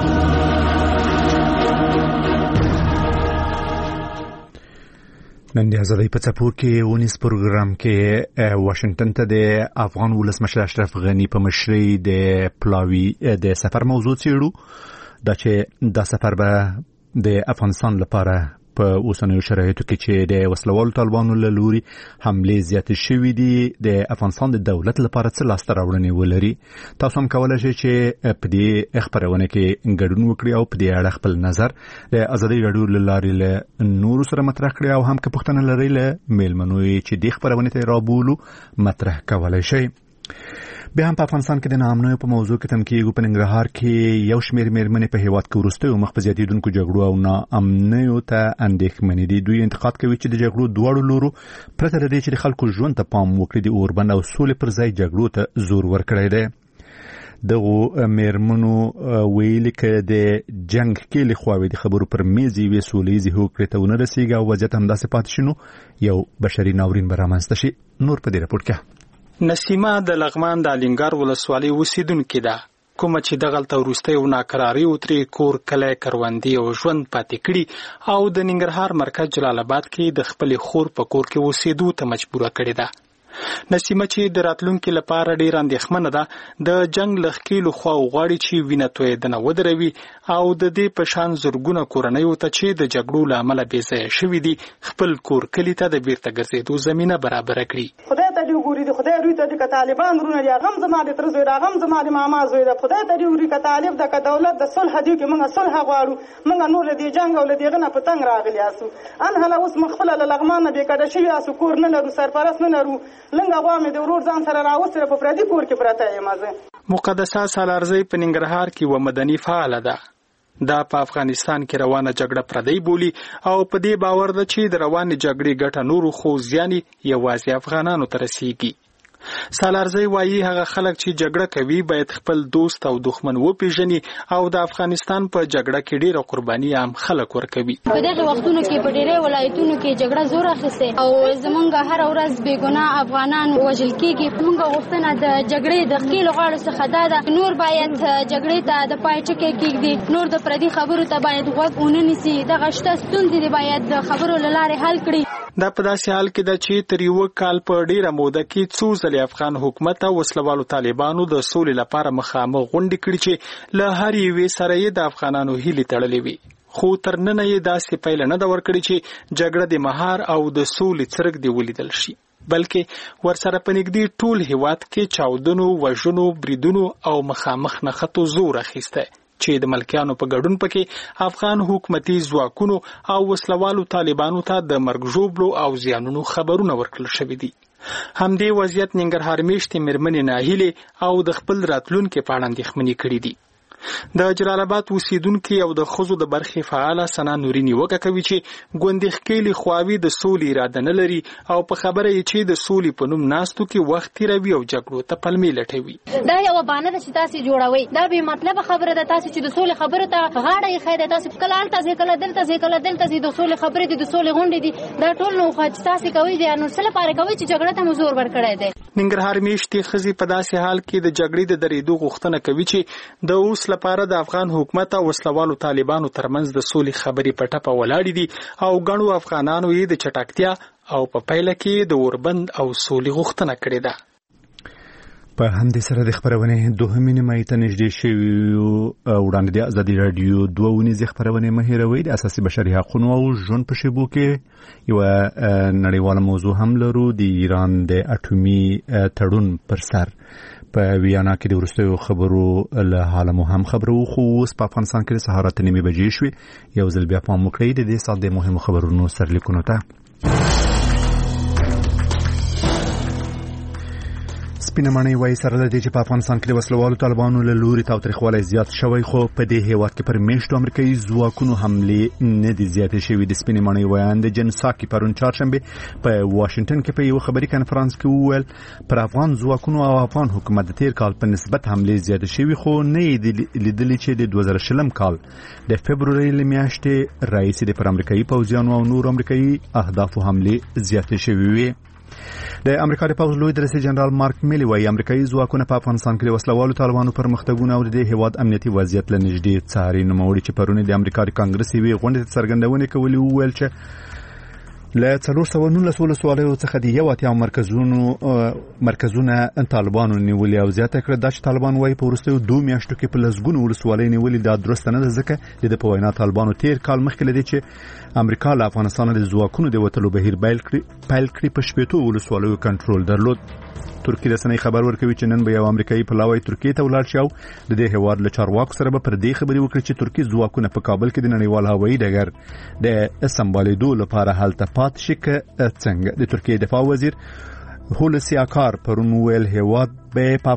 نن د ازادۍ په څپو کې ونیس پروګرام کې واشنگټن ته د افغان ولسمشر اشرف غني په مشرۍ د پلاوي د سفر موضوع څېړو دا چې دا سفر به د افغانستان لپاره په اوسنیو شرایطو کې چې د وسلوالو طالبانو له لوري حملې زیاتې شوې دي د افغانستان د دولت لپاره څه لاسته راوړنې ولري. تاسو هم کولی شئ چې په دې خپرونه کې ګډون وکړئ او په دې اړه خپل نظر د ازادۍ راډیو له لارې له نورو سره مطرح کړئ او هم که پوښتنه لرئ له میلمنو چې دې خپرونې ته رابولو مطرح کولی شئ. بیا هم په افغانستان کې د ناامنیو په موضوع کې تم کېږو. په ننګرهار کې یو شمېر میرمنې په هېواد کې وروستیو مخ په زیاتېدونکو جګړو او ناامنیو ته اندېښمنې دي. دوی انتقاد کوي چې د جګړو دواړو لورو پرته له دې چې د خلکو ژوند ته پام وکړي د اوربند او سولې پر ځای جګړو ته زور ورکړی دی. دغو میرمنو ویلي که د جنگ کې له خواوې د خبرو پر میز یوې سولهییزې هوکړې ته ونه رسېږي او وضعیت همداسې پاتې شي نو یو بشري ناورین به رامنځته شي. نور په دې راپورټ کې نسیمه د لغمان د الینګار ولسوالۍ اوسیدونکې ده، کومه چې دغلته وروستیو ناکراریو ترې کور کلی کروندې او ژوند پاتې کړي او د ننګرهار مرکز جلال آباد کې د خپلې خور په کور کې اوسېدو ته مجبوره کړې ده. نسیمه چې د راتلونکي لپاره ډېر اندېښمنه ده د جنگ له ښکېلو خواو غواړي چې وینه تویېدنه ودروي او د دې په شان زرګونه کورنیو ته چې د جګړو له امله بېځایه شوي دي خپل کور کلي ته د بیرته ګرځېدو زمینه برابره کړي. خدای ته دې وګوري د خدای روی ته دې که طالبان ورونه دي هغه هم زما د تره زوی ده هغه هم زما د ماما زوی ده. خدای ته دې وګوري که طالب ده که دولت د صلح دی کې موږ صلح غواړو موږ نور له دې جنګ او له دې غنه په تنګ راغلي یاسو انهله اوس موږ خپله له لغمان نه بېکډه شوي یاسو کور نه لرو سرپرست نه لرو لنګه غوا مې د ورور ځان سره راوستله په پردي کور کې پرته یم زه. مقدسه سالارزۍ په ننګرهار کې یوه مدني فعاله ده. دا په افغانستان کې روانه جګړه پردی بولي او په دې باور ده چې د روانې جګړې ګټه نورو خو زیان یوازې افغانانو ته رسیږي. سالارزۍ وایي هغه خلک چې جګړه کوي باید خپل دوست او دښمن وپیژني او د افغانستان په جګړه کې ډېره قرباني عام خلک ورکوي. په دغه وختونو کې په ډېرې ولایتونو کې جګړه زور اخیسته او زمونږ هر ورځ بېګناه افغانان وژل کېږي. موږ غوښتنه د جګړې د ښکېلو غاړو څخه دا ده نور باید جګړې ته د پای ټکی کېږدي نور د پردي خبرو ته باید غوږ ونه نیسي. دغه شته ستونزې باید د خبرو له لارې حل کړي. دا په داسې حال کې ده چې تر یوه کال په ډېره موده کې څو ځلې افغان حکومت او وسلوالو طالبانو د سولې لپاره مخامخ غونډې کړي چې له هر یوې سره یې د افغانانو هیلې تړلې وي. خو تر ننه یې داسې پایله نه ده ورکړې چې جګړه د مهار او د سولې څرک دې ولیدل شي بلکې ورسره په نږدې ټول هیواد کې چاودنو وژنو بریدونو او مخامخ نښتو زور اخیسته چې د ملکیانو په ګډون پکې افغان حکومتي ځواکونو او وسلوالو طالبانو ته د مرګ ژوبلو او زیانونو خبرونه ورکړل شوي دي. همدې وضعیت ننګرهار میشتې میرمنې ناهیلې او د خپل راتلونکي په اړه اندېښمنې کړي دي. د جلال آباد اوسیدونکي او د ښځو د برخې فعاله ثنا نوري نیوکه کوي چې ګوندې ښکېلې خواوې د سولې اراده نه لري او په خبره یې چې د سولې په نوم ناستو کې وخت تېروي او جګړو ته پلمې لټوي. دا یوه بهانه ده چې تاسې جوړوئ دا بې مطلبه خبره ده. تاسې چې د سولې خبرو ته غاړه ایښی دی تاسې کله هلته ځئ کله دلته ځئ کله دلته ځئ د سولې خبرې دي د سولې غونډې دي دا ټول نو خو چې تاسې کوئ دی نو څه لپاره کوئ چې جګړه ته مو زور ورکړی دی. ننګرهار میشتي خزي په داسې حال کې د جګړې د درېدو غوښتنه کوي چې د اوس لپاره د افغان حکومت او وسلوالو طالبانو ترمنځ د سولې خبرې په ټپه ولاړې دي او ګڼو افغانانو یې د چټکتیا او په پایله کې د اوربند او سولې غوښتنه کړې ده. په همدې سره د خبرونې دوهمې نیمایي ته نږدې شوي وړاندې د ازادي راډیو دوه ونیزې خبرونې مه هېروئ. د اساسي بشري حقونو او ژوند په شیبو کې یوه نړیواله موضوع هم لرو. د ایران د اټومي تړون پر سر په ویانا کې د وروستیو خبرو له حاله مو هم خبرو خو اوس په افغانستان کې د سهار 8:30 بجې شوې. یو ځل بیا پام وکړئ د دې ساعت د مهمو خبرونو سرلیکونو ته. سپینه ماڼۍ وایي سره له دې چې په افغانستان کې د وسلوالو طالبانو له لوري تاوتریخوالی زیات شوی خو په دې هیواد کې پر میشتو امریکایي ځواکونو حملې نه دي زیاتې شوي. د سپینې ماڼۍ ویان د جن ساکي پرون چهارشنبه په واشنگټن کې په یو خبري کنفرانس کې وویل پر افغان ځواکونو او افغان حکومت د تیر کال په نسبت حملې زیاتې شوي خو نه یې لیدلي چې د 2020 کال د فبرورۍ له میاشتې راهیسې د پر امریکایي پوځیانو او نور امریکایي اهدافو حملې زیاتې شوي وي. د امریکا د پوځ لوی درسي جنرال مارک میلی وایي امریکایي ځواکونه په افغانستان کې د وسلوالو طالبانو پرمختګونه او د هیواد امنیتي وضعیت له نږدې څاري. نوموړي چې پرون د امریکا د کانګرس یوې غونډې ته څرګندونې کولې وویل چې له 419 ولسوالیو څخه د 1 مرکزونه طالبانو نیولي او زیاته کړه دا چې طالبان وایي په وروستیو 2 میاشتو کې په لسګونو ولسوالۍ نیولي. دا درسته نه ده ځکه د په وینا طالبانو تیر کال مخکې لدی چې امریکا له افغانستان د ځواکونو د وټلو بهیر پیل کړی په 70 ولسوالیو کنټرول درلود. ترکیه رسنۍ خبر ورکوي چې نن به یو امریکایي پلاوی ترکیه ته ولاړ شي او د دې هیواد له چارواکو سره به پر دې خبرې وکړي چې ترکیه ځواکونه په کابل کې د نړیوال هوایي ډګر د سمبالېدو لپاره هلته پاتې شي که څنګه. د ترکیه دفاع وزیر هولسی آکار پرون ویل هیواد به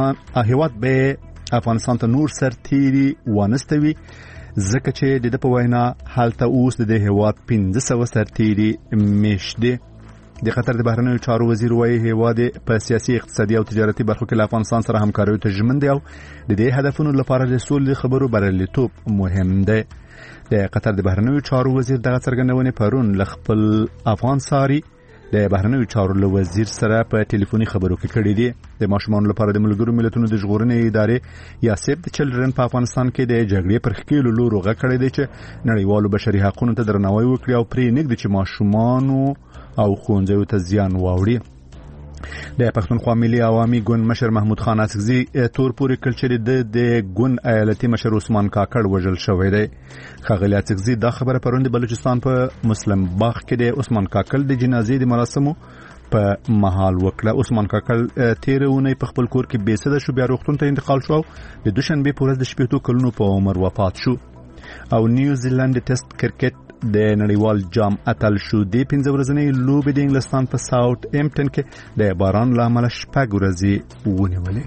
افغانستان ته نور سرتیري وانستوي ځکه چې د په وینا هلته اوس د هیواد 1500 سرتیري میشته. د قطر د بهرنیو چارو وزیر وایي هیواد په سیاسي اقتصادي او تجارتي برخو کې له افغانستان سره همکاري ته ژمن دی او د دې هدفونو لپاره د سولې خبرو بریالیتوب مهم دی. د قطر د بهرنیو چارو وزیر دغه څرګندونې پرون له خپل افغان ساري د بهرنیو چارو له وزیر سره په ټلیفوني خبرو کې کړې دي. د ماشومان لپاره د ملګرو ملتونو د ژغورنې ادارې یا سیف د چلډرن په افغانستان کې د جګړې پر خکېلو لورو غږ کړی دی چې نړیوالو بشري حقوقو ته درناوی وکړي او پرې نږدې چې ماشومانو او ښوونځیو ته زیان واوړي. د پښتونخوا ملي عوامي ګوند مشر محمود خان اڅکزي تور پورې کړ چې د ګوند ایالتي مشر عثمان کاکړ وژل شوی دی. ښاغلي اڅکزي دا خبره پرون د بلوچستان په مسلم باغ کې د عثمان کاکړ د جنازې د مراسمو په مهال وکړه. عثمان کاکړ تیر اونۍ په خپل کور کې بېسده شو بیا روغتون ته انتقال شو او د دوشنبه په ورځ د 70 کلونو په عمر وفات شو. او نیوزیلند ټیسټ کرکټ د نړیوال جام اتل شو. د 15 ورځې لوبې د انګلستان په ساوث امپټن کې د باران له امله 6 ورځې ونیولې.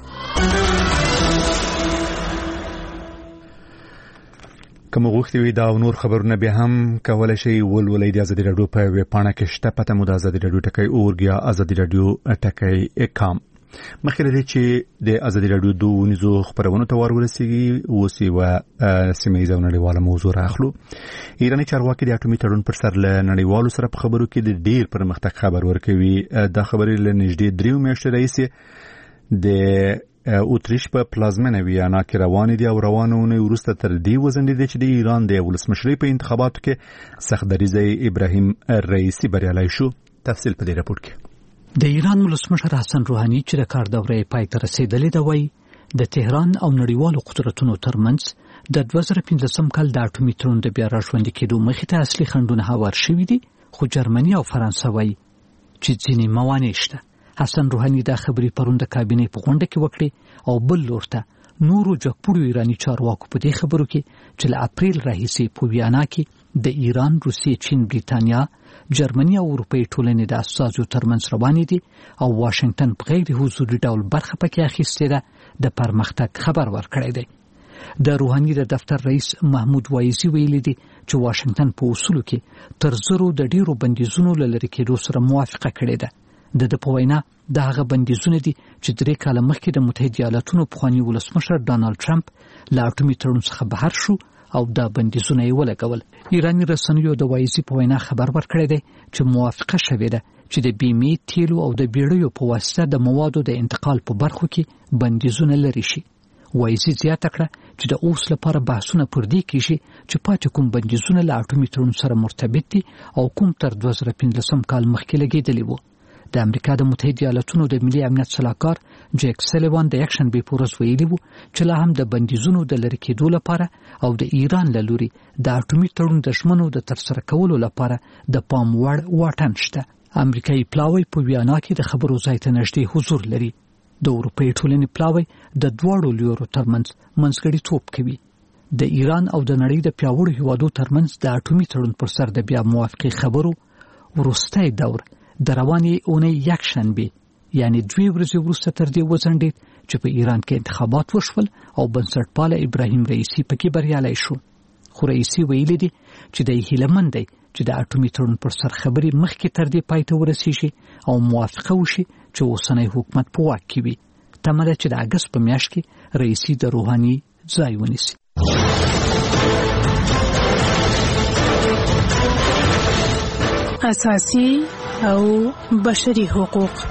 کوم غوښتي وي دا نور خبرونه به هم کولای شي ولولې د ازادي راډیو په ویب پاڼه کې شته. پته مو د ازادي راډیو ټکی اورګیا ازادي راډیو ټکی کام. مخکې لري چې د ازادي راډیو دوه ونیزو خبرونه ته ورسیږي اوس یو سیمه نړیواله موضوع راخلو. ایرانی چارواکي د اټومي تړون پر سر له نړیوالو سره په خبرو کې د ډیر پرمختګ خبر ورکوي. دا خبرې له نږدې 3 میاشتې راهیسې د اوتریش په پلازمینه ویانا کې روان دي او روانونه ورسته تر دې وزندې چې د ایران د ولسمشرۍ په انتخاباتو کې سختدریزه ابراهیم رئیسی بریالي شو. تفصیل په دې راپور کې. د ایران ولسمشر حسن روحاني چې د کار دورې پای ته رسیدلې ده وایي د تهران او نړیوالو قدرتونو ترمنځ د 2015 کال د اټومي تړون د بیا راژوندي کېدو مخې ته اصلي خنډونه هوار شوي دي خو جرمني او فرانسه وایي چې ځینې موانع شته. حسن روحاني دا خبرې پرون د کابینې په غونډه کې وکړې او بل لور ته نورو جګپوړو ایرانی چارواکو په دې خبرو کې چې له اپریل راهیسې په ویانا کې د ایران، روسیې، چین، بریتانیا، جرمني او اروپאי ټولنې د اساسو ترمنځ روانې دي او واشنگټن په غیر حضوري ډول برخه پکې اخیستې ده د پرمختګ خبر ورکړی دی. د روحاني د دفتر رئیس محمود وایزي ویلي دي چې واشنگټن په اصولو کې تر زرو د ډیرو بندیزونو لری کېدو سره موافقه کړې ده. د په وینا د هغه بندیزونه دي چې 3 کال مخکې د متحده ایالاتونو پخوانی ولسمشر ډانلډ ټرمپ له اټومي تړون څخه بهر شو او دا بندیزونه یې ولګول. ایرانی رسنیو د وایزي په وینا خبر ورکړی دی چې موافقه شوې ده چې د بیمې، تیلو او د بیړیو په واسطه د موادو د انتقال په برخو کې بندیزونه لري شي. وایسي زیاته کړه چې د اوس لپاره بحثونه پر دې کېږي چې پاتې کوم بندیزونه له اټومي تړون سره مرتبط دي او کوم تر 2015 کال مخکې لګېدلي وو. د امریکا د متحده ایالاتونو د ملي امنیت سلاکار جیک سلیوان د یک شنبې په ورځ ویلي وو چې لا هم د بندیزونو د لرې کېدو لپاره او د ایران له لوري د اټومي تړون د ژمنو د ترسره کولو لپاره د پام وړ واټن شته. امریکایي پلاوی په ویانا کې د خبرو ځای ته نږدې حضور لري. د اروپایي ټولنې پلاوی د دواړو لیورو ترمنځ منځګړیتوب کوي. د ایران او د نړۍ د پیاوړو هیوادو ترمنځ د اټومي تړون پر سر د بیا موافقې خبرو وروستی دور د روانې اونۍ یک شنبې یعنی 2 ورځې وروسته تر دې وځنډېد چې په ایران کې انتخابات وشول او بنسټپاله ابراهیم رئیسی پکې بریالی شو. خو رئیسی ویلي دی چې د هیلهمند دی چې د اټومي تړون پر سر خبرې مخکې تر دې پای ته ورسیږي او موافقه وشي چې اوسنی حکومت په واک کې وي. تمه ده چې د اګست په میاشت کې رئیسی د روحاني ځای ونیسي. اساسي او بشري حقوق.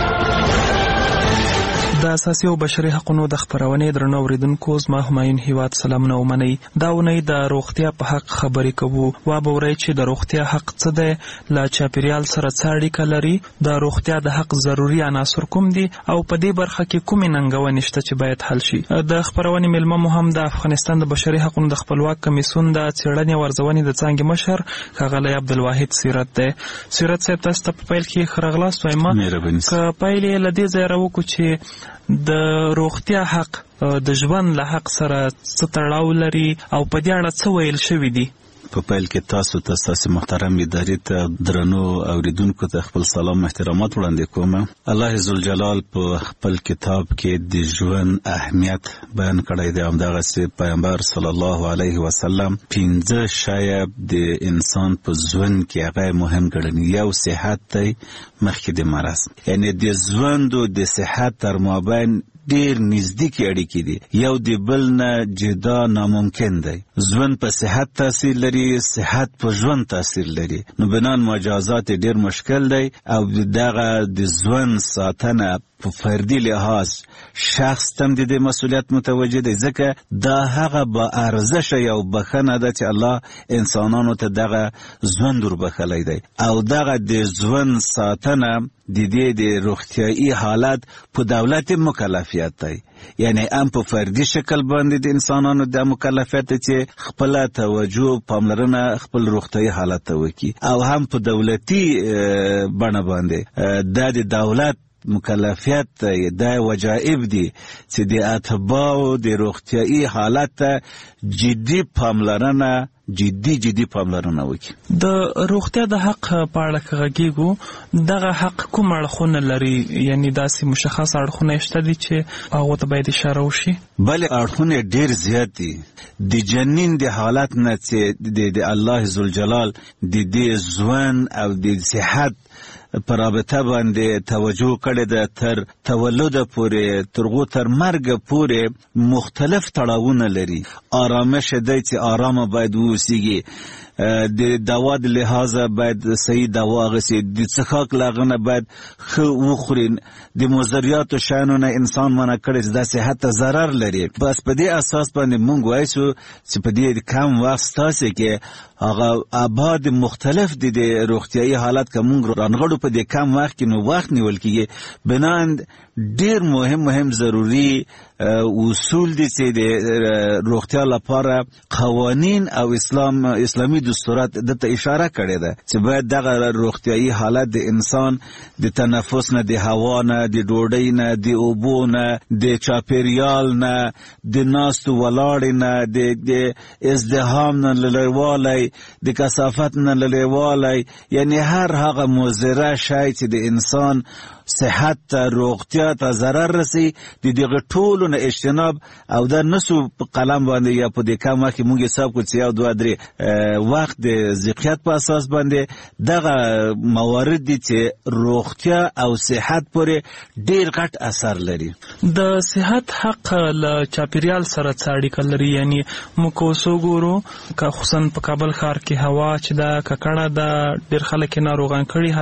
د اساسي او بشري حقوقو د خبرونې درنو اوریدونکو زما همایون هیواد سلامونه ومنئ. دا ونې د روغتیا په حق خبرې کوو. وا به ورئ چې د روغتیا حق څه دی، له چاپیریال سره څه اړیکه لري، د روغتیا د حق ضروري عناصر کوم دي او په دې برخه کې کومې ننګونې شته چې باید حل شي. د خبرونې مېلمه مو هم د افغانستان د بشري حقوقو د خپلواک کمیسیون د څېړنې او ارزونې د څانګې مشر ښاغلی عبدالواحد سیرت دی. سیرت صاحب، تاسو ته په پیل کې ښه راغلاست وایم. که پیل یې له دې ځایه راوکړو چې د روغتیا حق د ژوند له حق سره څه تړاو لري او په دې اړه څه ویل شوي دي. په پیل کې تاسو ته ستاسو محترم ادارې ته درنو اوریدونکو ته خپل سلام احترامات وړاندې کوم. الله عزوجلال په خپل کتاب کې د ژوند اهمیت بیان کړی دی. همدغسې پیغمبر صلی الله علیه وسلم 15 شی د انسان په ژوند کې هغه مهم ګڼي. یو صحت دی مخکې د مرض، یعنی د ژوند او د صحت تر مابین ډیر نزدیکی اړیکې دي. یو د بل نه جدا ناممکن دی. ژوند په صحت تاثیر لري، صحت په ژوند تاثیر لري. نو بنان مجازات ډیر مشکل دی او دغه د ژوند ساتنه په فردي لحاظ شخص تم د مسؤلیت متوجه دی، ځکه دا هغه با ارزش یو بخنه ده چې الله انسانانو ته دغه ژوند وربخلی دی او دغه د ژوند ساتنه د دې د روغتیایي حالت په دولت مکلفیت دی. یعنی هم په فردي شکل باندې د انسانانو د مکلفیت چې خپل توجه پاملرنه خپل روغتیایي حالت ته وکړي او هم په دولتي بڼه باندې د دولت مکلفیت دا وجائب دي چې د اتباعو د روغتیایي حالت ته جدي پاملرنه وکړي. د روغتیا د حق په اړه که غږیږو، دغه حق کوم اړخونه لري؟ یعنی داسې مشخص اړخونه شته دي چې هغو ته باید اشاره وشي؟ بلې اړخونه ډیر زیات دي. د جنین د حالت نه چې د الله عزوجلال د دې ژوند او د صحت پر رابطه باندې توجه کړې ده، تر تولد پورې ترغو تر مرګ پورې مختلف تړاوونه لري. آرامش دی چې آرامه باید ووسیږي، د دوا د لحاظه باید صحیح دوا اخیستي، د څښاک له هغه نه باید ښه وخوري، د مضریاتو شیانو نه انسان منع کړی چې دا صحت ته ضرر لري. بس په دې اساس باندې موږ وایو چې په دې کم وخت ستاسې کې هغه آباد مختلف دي د روغتیایي حالت که موږ رانغړو په دې کم وخت کې نو وخت نیول کېږي. بنان ډیر مهم ضروري اصول دي چې د روغتیا لپاره قوانین او اسلامي دستورات دته اشاره کړې ده چې باید دغه روغتیایي حالت د انسان د تنفس نه، د هوا نه، د ډوډۍ نه، د اوبو نه، د چاپیریال نه، د ناستو ولاړې نه، د ازدحام نه لرېوالی، د کثافت نه لرېوالی، یعنی هر هغه مضره شی چې د انسان صحت روغتیا ته ضرر رسي د دغه ټولو نه اجتناب او د نسو قلم باندې یا په دې کم وخت کې موږ حساب کوو چې یو دوه درې وخت د ذکریت په اساس باندې دغه موارد دي چې روغتیا او صحت پورې ډیر غټ اثر لري. د صحت حق له چاپیریال سره څه اړیکه لري؟ یعنی موږ اوس وګورو که خصوصا په کابل ښار کې هوا چې دا ککړه ده، ډیر خلک یې ناروغان کړي،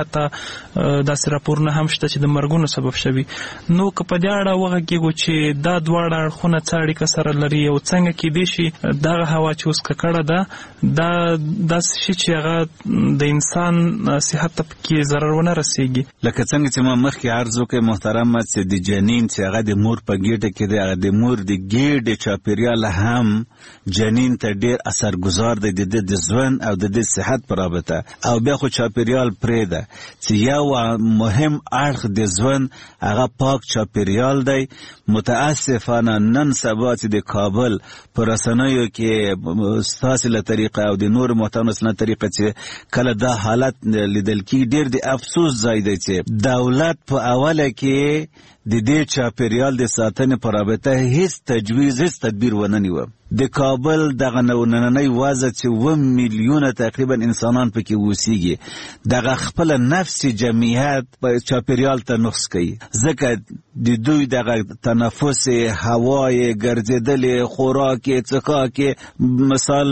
حتی داسې راپورونه هم شته چې د مرګونو سبب شوي. نو که په دې اړه وغږیږو چې دا دواړه اړخونه څه اړیکه سره لري او څنګه کیدای شي دغه هوا چې اوس ککړه ده دا داسې شي چې هغه د انسان صحت ته پکې ضرر ونه رسېږي. لکه څنګه چې ما مخکې عرض وکړ محترمه چې د جنین چې هغه د مور په ګېډه کې دی، هغه د مور د ګېډې چاپېریال هم جنین ته ډېر اثرګزار دی د د ژوند او د صحت په رابطه. او بیا خو چاپېریال پرېږده چې یو مهم اړخ د ژوند هغه پاک چاپېریال دی. متاسفانه نن سبا چې د کابل په رسنیو کې ستاسې له طریقه او د نور محترمو له طریقه چې کله دا حالت لیدل کېږي، ډېر د افسوس ځای دی چې دولت په اوله کې د دې چاپېریال د ساتنې په رابطه هیڅ تجویز هیڅ تدبیر ونه نیوه. د کابل دغه نننۍ وضع چې 2 میلیونه تقریبا انسانان پکې اوسېږي، دغه خپل نفس جمعیت په چاپېریال ته نقص کوي. ځکه د دوی دغه تنفس، هوای ګرځېدلې، خوراک، څښاک، مثال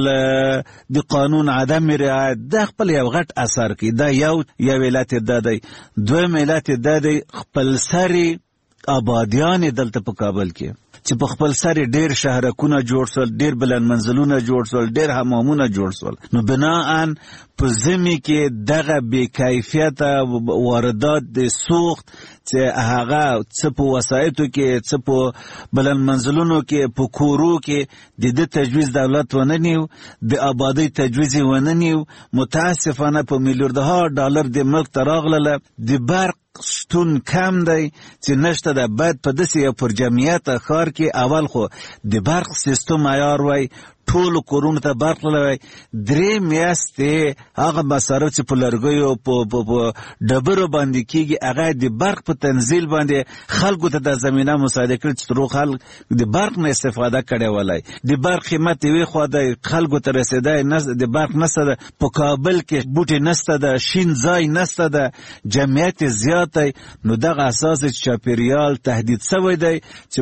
د قانون عدم رعایت، د خپل یو غټ اثر کوي. دا یو علت دا دی. دویم علت دا دی خپلسري آبادیان دلته په کابل کې چې په خپل سر ډیر شهرکونه جوړ شول، ډیر بلند منزلونه جوړ شول، ډیر حمامونه جوړ شول. نو بناءً په ضمن کې دغه بې کیفیته واردات د سوخت چې هغه څه په وسایطو کې، څه په بلند منزلونو کې، په کورو کې د دې تجویز دولت ونه نیو، د آبادۍ تجویز یې ونه نیو. متاسفانه په میلیاردها ډالر د ملک ته راغلله. د برق شتون کم دی چې نشته ده. باید په داسې یو پر جمعیت ښار کې اول خو د برق سیستم عیار وای، ټولو کورونو ته برق لوي. 3 میاشتې هغه مصارف چې په لرګیو په ډبرو باندې کېږي، هغه د برق په تنزیل باندې خلکو ته د زمینه مساعده کړي چې ترو خلک د برق نه استفاده کړي ولای. د برق قیمت وی خو د خلکو ته رسیدای نه، د برق نشته ده. په کابل کې بوټي نشته ده، شین ځای نشته ده، جمعیت زیات دی. نو دغه اساس چاپېریال تهدید شوی دی چې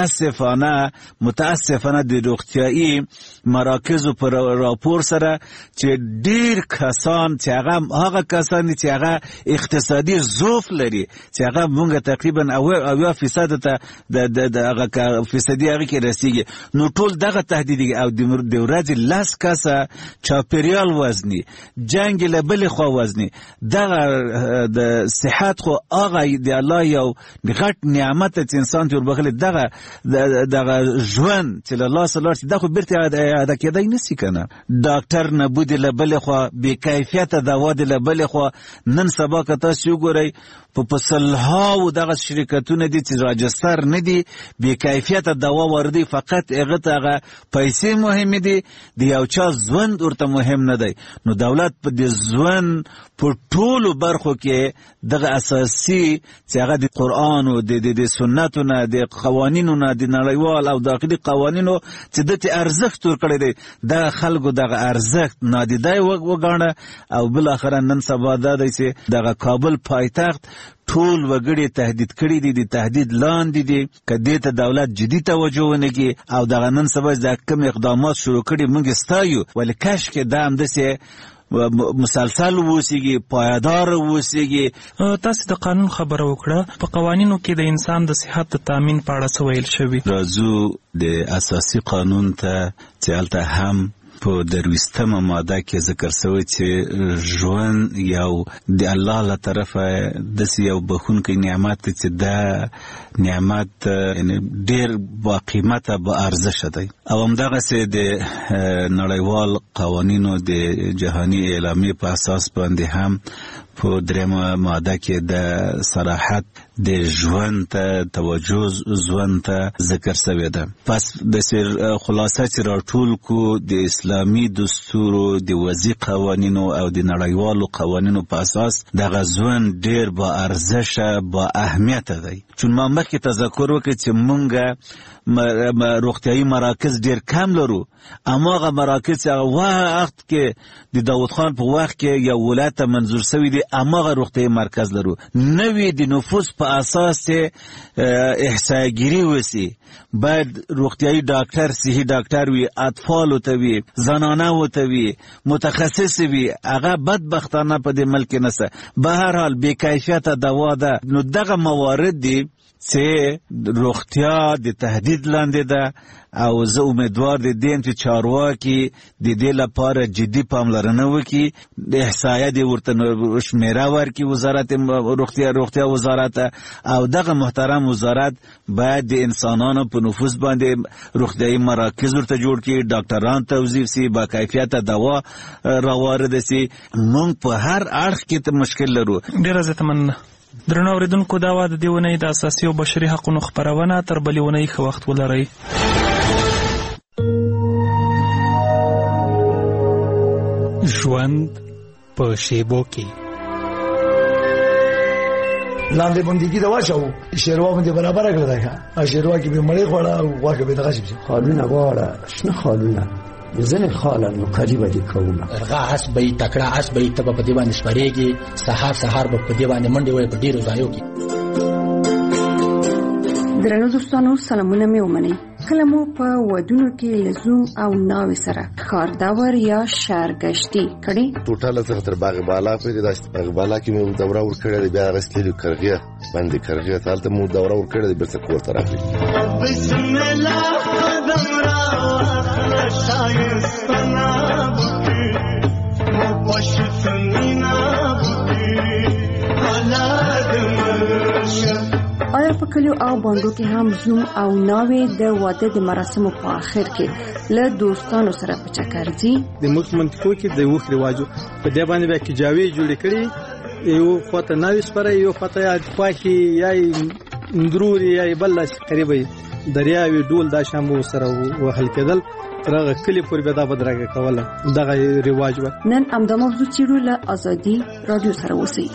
متاسفانه د روغتیایي مراکزو پر راپور سره چې ډیر کسان چې هغه کسان چې هغه اقتصادي ضعف لري، چې هغه مونږ تقریبا 80% ته د هغه فیصدي هغه کې رسیږي. نو ټول دغه تهدید او د ورځې 10 کسه چاپېریال وزني، جنگ له بل خو وزني. دغه د صحت خو هغه د الله یو غټ نعمت چې انسان ته وربخل. دغه ژوند چې الله صلی الله علیه دغه بیرته دا کېدای نسی کنه. ډاکټر نه بود له بل خو بې کیفیته دوا د له بل خو. نن سبا که تاسو وګورئ په پسلهاو دغه شرکتونه دي چې راجستر نه دي، بې کیفیته دوا وردی، فقط هغه ته پیسې مهم دي، د یو چا ژوند ورته مهم نه دی. نو دولت په دې ژوند په ټولو برخو کې دغه اساسي چې هغه د قرآن او د سنتو نه، د قوانینو نه، د نړیوال او داخلي قوانینو چې د ارزښت ورکړی دی، د خلکو دغه ارزښت نادیده وګاڼه. او بل اخر نن سبا دا دی چې دغه کابل پایتخت ټول وګړي تهدید کړي دي، د تهدید لاندې دي. که دې ته دولت جدي توجه ونه کړي او دغه نن سبا د کوم اقدامات شروع کړي موږ ستایو، ولې کاش کې دا همداسې مسلسل ووسیږي، پایدار ووسیږي. تاسو د قانون خبره وکړه، په قوانینو کې د انسان د صحت د تامین په اړه څه ویل شوي؟ راځو د اساسي قانون ته چې هلته هم په 23مه ماده کې ذکر شوی چې ژوند یو د الله له طرفه داسې یو بخښونکی نعمت دی چې دا نعمت ډېر با قیمته با ارزښته دی. او همدغسې د نړیوال قوانینو د جهاني اعلامیې په اساس باندې هم په درېمه ماده کې د صراحت د ژوند ته توجه ژوند ته ذکر شوی ده. پس د خلاصه چې راټول کو د اسلامي دستور د وضعي قوانینو او د نړیوالو قوانینو په اساس دغه ژوند ډیر با ارزشه با اهمیت دی. چون ما مخکې تذکر وکړ چې مونږ روغتیايي مراکز ډیر کم لرو، اما هغه مراکز هغه وخت کې د داود خان په وخت کې یو ولایت منظور شوی دی، اما هغه روغتیايي مرکز لرو. نوې د نفوس په اساس احصایه‌گیری وسی، باید روغتیايي ډاکټر صحي ډاکټر وي، اطفال ته وي، زنانه ته وي، متخصص وي. هغه بدبختانه په دې ملک نشته. به هر حال بې کیفیته دوا ده. نو دغه موارد دي چې روغتیا د تهدید لاندې ده او زه امیدوار دیم چې چارواکي د دې لپاره جدي پاملرنه وکړي. د احصایه د ورته شمیره ورکړي وزارت روغتیا وزارت، او دغه محترم وزارت باید د انسانانو په نفوس باندې روغتیايي مراکز ورته جوړ کړي، ډاکټران توظیف سي، با کیفیته دوا راوارد سي. موږ په هر اړخ کې مشکل لرو. ډیره زه تمنه درنو اوریدونکو دا وه د دې اونۍ د اساسي او بشري حقونو خپرونه. تر بلې اونۍ ښه وخت ولرئ. ژوند په شیبو کې لاندې بندګي دا واچو شیروا باندې برابر کړل دا شیروا کې به مړې خوړه او واګه به دغه شي خالونه غواړه شنه خالونه زنه خاله نو قریبه دي کومه رغه حسبې تکړه حسبې ته په دې باندې سپریږي. سحر په دې باندې منډه وي په ډیرو ځایو کې. درنو دوستانو سلامونه مې ومنئ. کله مو په ودونو کې لزوم او ناوې سره خارداور یا شهرګشتي کړي. ټوټاله څخه تر باغ بالا پورې د باغ بالا کې مو دوره ور کړې، بیا غسلې کرغه باندې کرغه تالته مو دوره ور کړې، بیرته کور ته راغلي. بسم الله قدم را شایستنا بکی مبشتنینا بکی حالات مرشد. آیا په کلیو او باندو کې هم زوم او ناوې د واده د مراسمو په آخر کې له دوستانو سره په چکر ځي؟ د موږ منطقو کې د وخت رواجو په دې باندې به کې جاوی جوړ کړي، یو خواته ناوې سپره، یو خواته یا خواکي یا اندروري یا بل قریبي دریاوي ډول دا شامو سره وهل کېدل. ترغه کلی پورې به دا بدرګه کوله. دغه رواج و. نن امدا موضوع چیرو له ازادي رادیو سره وسی.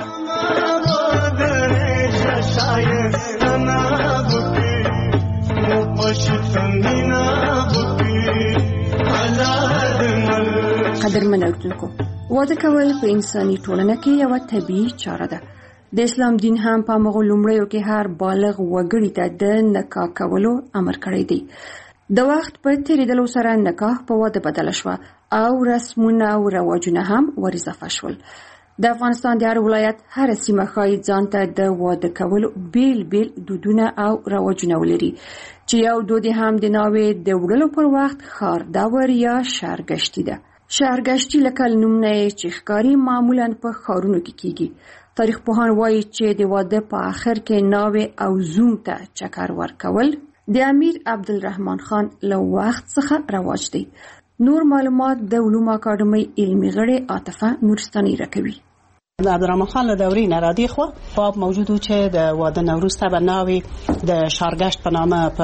قدرمن اوریدونکو، واده کول په انساني ټولنه کې یو طبیعي چاره ده. د اسلام دین هم په مغول لومړیو کې هر بالغ وګړي ته د نکاح کولو امر کړی دی. د وخت په تیریدلو سره نکاح په واده بدل شو او رسمونه او رواجونه هم ور اضافه شول. د افغانستان د هر ولایت هر سیمه ښایي ځان ته د واده کولو بیل دودونه او رواجونه ولري، چې یو دود هم د ناوې د وړلو پر وخت خارداور یا شهرګشتي ده. شهرګشتي لکه نوم نه چې ښکاري معمولا په ښارونو کې کیږي. تاریخ پوهان وایي چې د واده په آخر کې ناوې او زوم ته چکر ورکول د امیر عبدالرحمن خان له وخت څخه رواج دی. نور معلومات د علومو اکاډمۍ علمي غړي عاطفه نورستاني راکوي. د عبدالرحمن خان له دورې نه را دي خو باب موجود و چې د واده نه وروسته به ناوې د شهرګشت په نامه په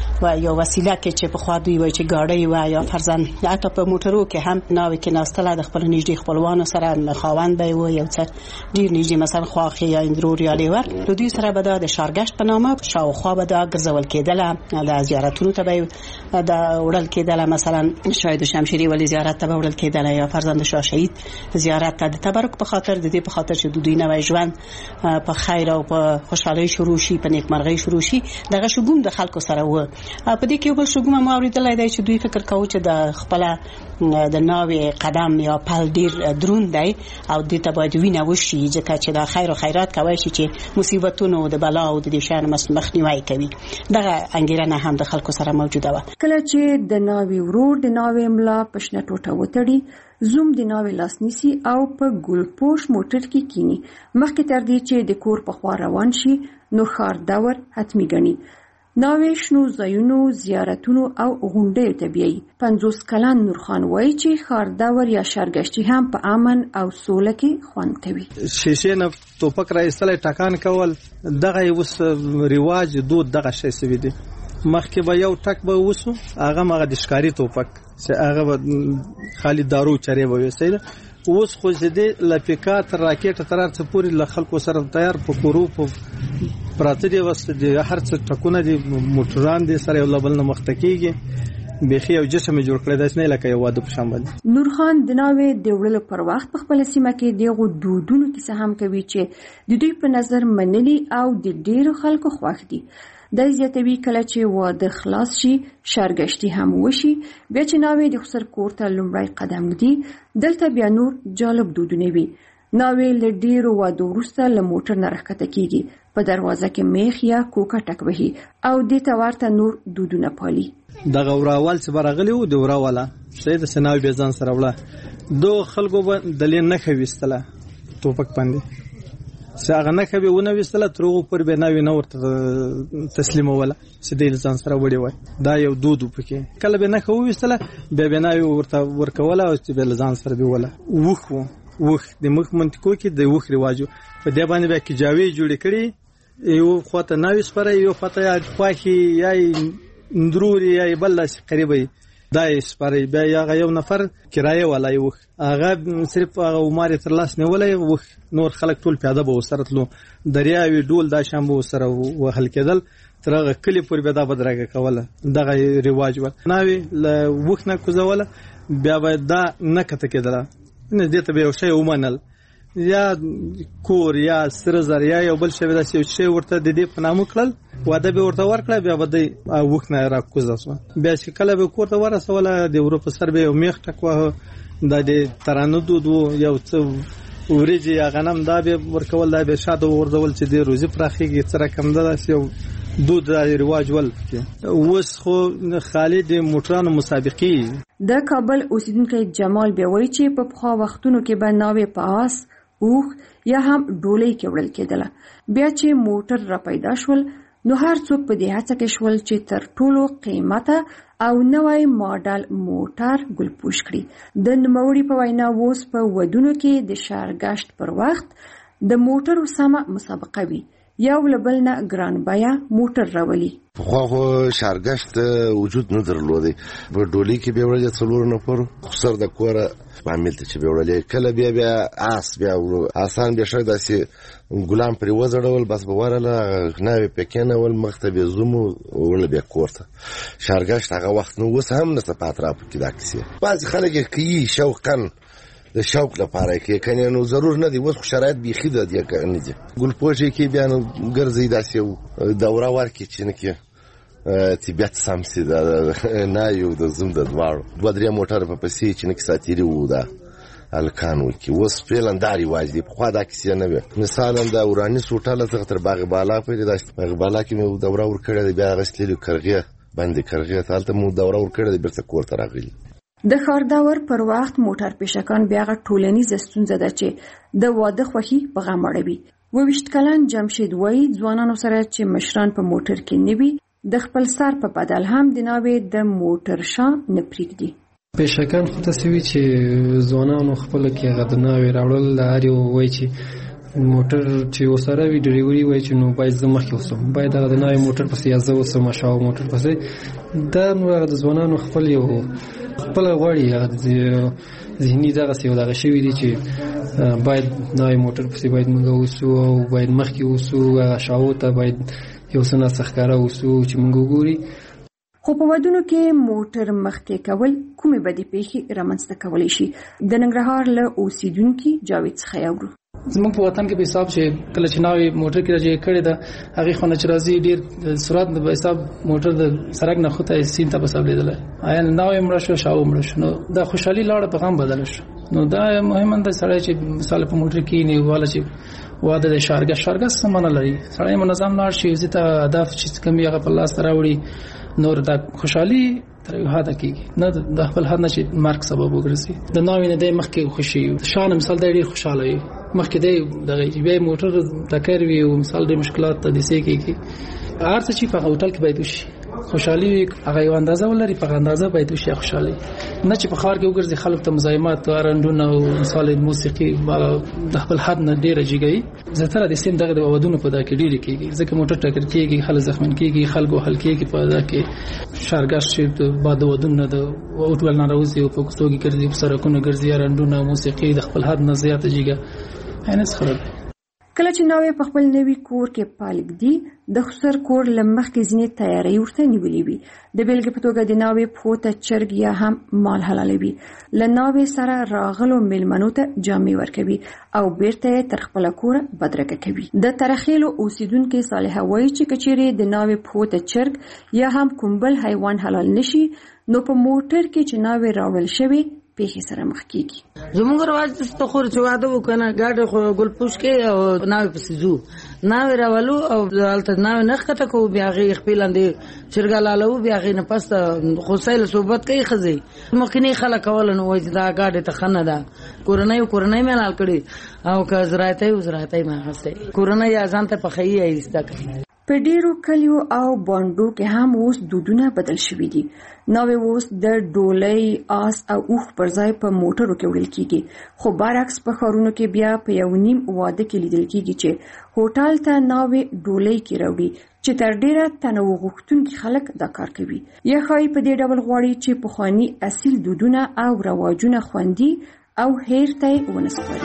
یو وسیله کې چې په خوا دوی وایي چې ګاډۍ وه یا فرضاً حتی په موټرو کې هم ناوې کېناستله د خپلو نږدې خپلوانو سره خاوند به یې و یو څه ډېر نږدې مثلا خواښې یا اندرور یا لیور له دوی سره به دا د شهرګشت په نامه شاوخوا به دا ګرځول کېدله. د زیارتونو ته به دا وړل کېدله، مثلا شاید شمشیري ولي زیارت ته به وړل کېدله یا فرضاً د شاه شهید زیارت ته د تبرک په خاطر د دې په خاطر چې دوی نوی ژوند په خیر او په خوشحالۍ شروع شي، په نیکمرغۍ شروع شي. دغه شګون د خلکو سره و. په دې کې یو بل شګون ما اورېدلی دی چې دوی فکر کوي چې د خپله د ناوې قدم یا پل ډېر دروند دی او دې ته باید وینه وشي، ځکه چې دا خیر او خیرات کولی شي چې مصیبتونو د بلا او د دې شیانو مخنیوی کوي. دغه انګېرنه هم د خلکو سره موجوده وه. کله چې د ناوې ورور د ناوې ملا په شنه ټوټه وتړي، زوم د ناوې لاس نیسي او په ګلپوش موټر کې کینی. مخکې تر دې چې د کور په خوا روان شي نو خارداور حتمي ګڼي. ناوې شنو ځایونو زیارتونو او غونډیو ته بیایي. 50 کلن نورخان وایي چې ښاردور یا ښارګشتي هم په امن او سوله کې خوند کوي. شیشې نه ټوپک راایستلی ټکان کول دغه اوس رواج دود دغه شی سوي دي. مخکې به یو ټک به وسو هغه مغه د ښکاري ټوپک چې هغه به خالي دارو چرې به وسیله. اوس خو دې لپیکا تر راکټ تر څه پورې له خلکو سره تیار په کورو په پراته دی وسته دی هر څه ټکونه دي موټران دي سره یو بل نه مخته کیږي بيخي او جسم جوړ کړی داس نه لکه یو واده په شان باندې. نورخان د ناوې د وړلو پر وخت په خپل سیمه کې دغه دودونو کیسه هم کوي چې د دوی په نظر منلي او د ډیرو خلکو خوښ دي. د زیاتوي کله چې واده خلاص شي ښارګشتي هم وشي بیا چې ناوې د خسر کور ته لومړی قدم دی دلته بیا نور جالب دودونه وي. ناوې له ډیرو واده وروسته له موټر نه راښکته کیږي په دروازه کې میخ یا کوکه ټک وهي او دې ته ورته نور دودونه پالي. دغه وراول چې برغلی و د وراوله سید سناوي به ځان سره وړه دو خلکو به دلې نه خويستله ټوپک باندې څنګه نه کوي ونه وستله ترغه پر به ناوي نه ورته تسلیموله چې دې ځان سره وړي وای دا یو دود پکې کله به نه خو وستله به ناوي ورته ورکوله او چې به ځان سره به وله وخ د مخ منطقو کې د وخ رواجو په دې باندې به کې جاوي جوړ کړي یو خواته ناوي سپره یو خواته یا خواخي یا اندروري یا بل قریبي دای سپاره بیا یو نفر کرایه ولای وخ هغه صرف هغه عمر تر لاس نه ولای وخ نور خلک ټول پیاده به وسره تلو دریاوی ډول دا شام به وسره وهل کېدل ترغه کلی پور به دا بدرګه کوله دغه رواج و ناوی ل وخ نه کوزوله بیا به دا نه کته کېدله نه دې ته به یو شی ومنل یا کور یا سرزر یا یو بل شی به داسې شی ورته د دې په نامو کړل واده به ورته ورکړه بیا به د وخت نه را کوزاسو بیا چې کله به کور ته ورسوله د اروپا سر به میخ ټکوه د ترانه دود یو څه ورېږي یا غنم دا به ورکول دا به شاده ورځول چې د روزي پراخیږي څه رقم ده یو دود رواج ول اوس خو خالد موټرانو مسابقې د کابل اوسیدونکو جمال بیوي چې په پخوا وختونو کې به ناوې په آس اوخ یا هم ډولۍ کې وړل کېدله بیا چې موټر را پیدا شول نو هر څوک په دې هڅه کې شول چې تر ټولو قیمته او نوی ماډل موټر ګلپوش کړي. د نوموړي په وینا اوس په ودونو کې د ښارګشت پر وخت د موټرو سمه مسابقه وي یو لبل نه ګران بیا موټر راولي. خو ښارګشت وجود نه درلودي په ډولۍ کې به وړل څلور نفر خسر د کوره عامل ته چې به وړل کله بیا آس بیا آسان به شي داسې ګلام پر وزړول بس به ورله غناوي پکینه ول مختبه زمو ول به کوړه ښارګشت هغه وخت نو وس هم نه سپات را پکې دا کیسه بعض خلک کوي شوقن د شوق لپاره کې کنه نو ضرور نه دی وس شرایط بيخي د دې کنه دي ګل پوجي کې بیان ګرځي داسې دوره ورکې چې نه کې طبيعت سمسي دا نه یو د زم د دوار دوه درې موټر په پسې چې نه کې ساتيري وو دا الکانو کې وس فعلانداري واجب خو دا کیسه نه وي مثلا دا وراني سوټاله څخه تر باغ بالا پورې دا باغ بالا کې مو دوره ور کړې بیا غسلې کرغه باندې کرغه تالته مو دوره ور کړې بیرته کور ته راغلی. د ښاردور پر وخت موټر پیشکان بیا غ ټولنیز ستونزه ده چې د واده خوخي په غم اړوي. 22 کلن جمشید وای ځوانانو سره چې مشران په موټر کې نیوي د خپل سر په بدل هم د ناوې د موټر شان نه پریږدي. پیشکان خو تاسو چې ځوانانو خپل کې غدناوي راوړل لاري وای چې موټر چې وسره وی ډریوري وای چې نو باید زما کې اوسم باید د نوې موټر پسې ازو وسم شاو موټر پسې دا نو د ځوانانو خپل یو خپل غوړي ذهني دغه څه دغه شوی دي چې باید نوې موټر پسې باید موږ اوسو او باید مخ کې اوسو شاو ته باید یو سنا څخکاره اوسو چې موږ وګوري. خو په ودونو کې موټر مخکې کول کومې بدې پیښې رامنځته کولی شي؟ د ننګرهار له اوسیدونکي جاوید څخه اورو. زموږ په وطن کې په حساب چې کله چې ناوې موټر کې راځي کړي دا هغه خو نه چرازي ډیر سرعت په حساب موټر د سرک نه خوته سین ته په حساب لیدل آیا ناوې مړ شو شاو مړ شو نو دا خوشحالي لاړه په غم بدل شو نو دا مهم ده سړی چې مثال په موټر کې نه واله چې واده د ښارګشت سمانه لري سړی منظم لاړ شي عزت هدف چې کوم یغه په لاس راوړي نور دا خوشحالي تر یو حد کې نه د خپل حد نه چې مارک سبب وګرځي د ناوې نه د مخکې خوشي شان مثال د ډیر خوشاله وي مخکې د دغه بیا موټر ټکر وي او مثال د مشکلات ته دسي کې هر څه چې په هوټل کې باید وشي خوشحالي هغه یو اندازه ولري، په اندازه باید وشي خوشحالي، نه چې په خار کې وګرځي خلک ته مزاحمت او رندونه او مثال موسیقي د خپل حد نه ډیره جګي. زه تر دې سیم دغه د ودونو په دا کې ډیره کیږي، ځکه موټر ټکر کیږي، خلک زخمن کیږي، خلک وهل کیږي په دا کې شارګاش چې بعد ودونو د اوټول نه راوځي او په کوڅو کې ګرځي، په سړکونو ګرځي، رندونه موسیقي د خپل حد نه زیاته جګه هنس خراب. کله چې ناوې په خپل نوي کور کې پالګ دی د خسر کور لمخ کې ځینې تیاری ورته نیولې وي، د بیلګې په توګه د ناوې پوته چرګ یا هم مال حلالوي، له ناوې سره راغلو میلمنو ته جامې ورکوي او بیرته تر خپل کور بدرګه کوي. د ترخیلو اوسیدونکو صالحه وایي چې کچېرې د ناوې پوته چرګ یا هم کوم بل حیوان حلال نشي نو په موټر کې چې ناوې راوړل شوی پیښې سره مخ کیږي. زموږ رواج د خور چې واده وکنه ګاډه خو ګل پوش کې او ناوې پسې ځو، ناوې راولو او دلته ناوې نخ کته کو بیا غي خپل اندې چرګا لالو بیا غي نه پس خو سایل صحبت کوي خزي مخکنی خلک کول نو وای دا ګاډه ته خنه ده کورنۍ ملال کړي او که زراعتي ما هسته کورنۍ ځان ته پخې ایسته کوي. په ډیرو کلیو او بانډو کې هم اوس دودونه بدل شوي دي. ناوې اوس د ډولۍ، آس او اوښ پر ځای په موټرو کې وړل کیږي، خو برعکس په ښارونو کې بیا په یو نیم واده کې لیدل کیږي چې هوټل ته ناوې ډولۍ کې راوړي چې تر ډیره تنوع غوښتونکي خلک دا کار کوي. یا ښایي په دې ډول غواړي چې پخواني اصیل دودونه او رواجونه خوندي او هیر ته ونه سپاري.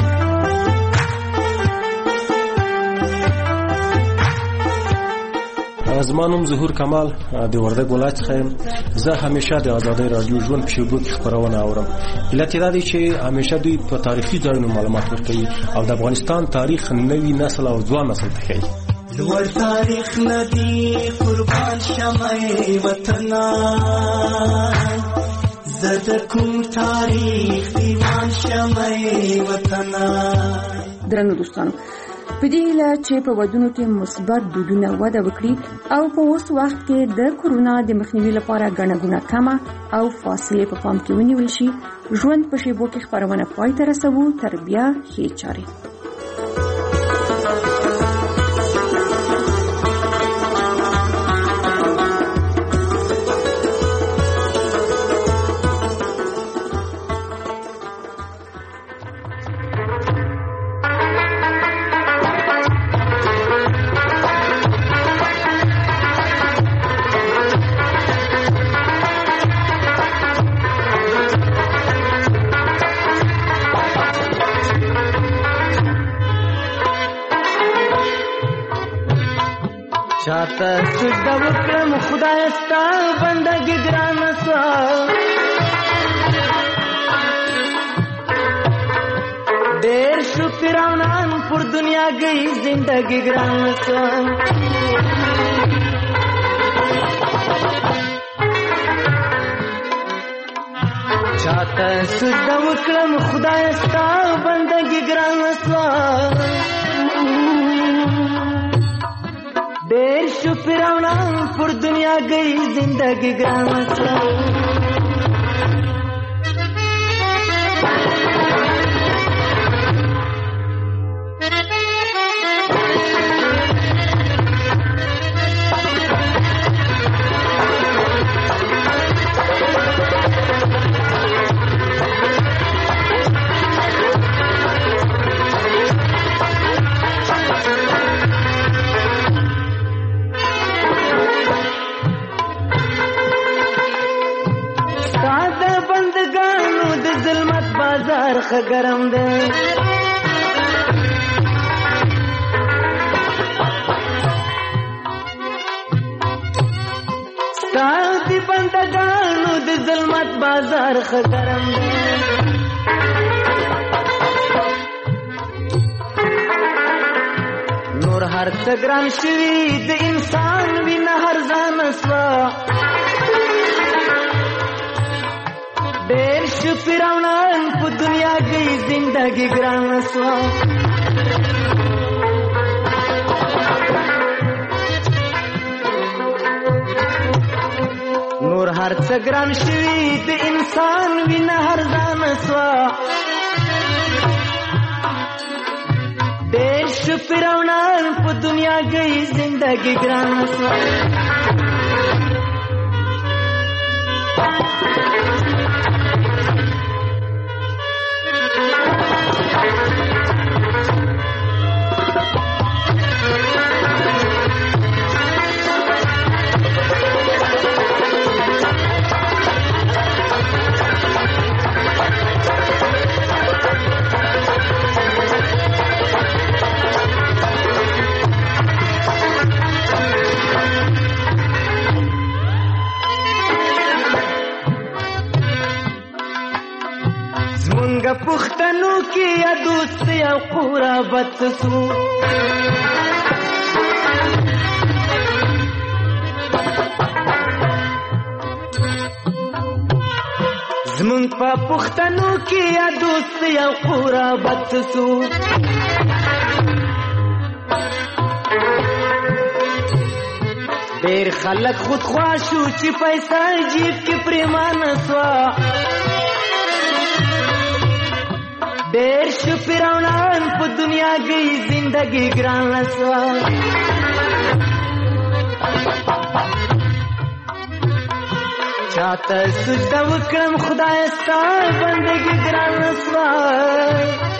زما نوم ظهور کمال د وردګ ولایت څخه یم. زه همیشه د آزادۍ رادیو ژوند په شبکو کې خبرونه اورم. علت یې دا دی چې همیشه دوی په تاریخي ځایونو معلومات ورکوي او د افغانستان تاریخ نوي نسل او ځوان نسل ته ښیي. لوړ تاریخ ندی قربان شمع وطن، زد کوم تاریخ دیوان شمع وطن. درنو دوستانو، په دې هیله چې په ودونو کې مثبت دودونه وده وکړي او په اوس وخت کې د کورونا د مخنیوي لپاره ګڼه ګوڼه کمه او فاصلې په پام کې ونیول شي، ژوند په شیبو کې خبرونه پای ته رسوو. تر بیا ښې چارې. چاته سجده وکړم خدای ستا بندګي ګرانه سوه، ډېر شو فرعونان پر دنیا گئی زندګي ګرانه سوه. چاته سجده وکړم خدای ستا بندګي ګرانه سوه، ډېر شو فرعونان پر دنیا گئی زندگی ګرانه سوه. بازار خګرم دی ستا دی بندگانو د ظلمت بازار خګرم دی. نور هر څه ګران شوي د انسان وینه هر ځان سوه، ډېر شو فرعونان په دنیا گئی زندگی ګرانه سوه. نور هر څه ګران شوي د انسان وینه هر ځان سوه، ډېر شو شو فرعونان په دنیا گئی زندگی ګران سوا پختنو کی یا دوست یا قرابت سو زمون پا پختنو کی یا دوست یا قرابت سو ډیر خلک خود خواشو چې پیسې جیب کې پریمان سوا ډېر شو فرعونان په دنیا گئی زندگی ګران سوا چاته سجده وکړم خدای ستا بندگی ګران سوا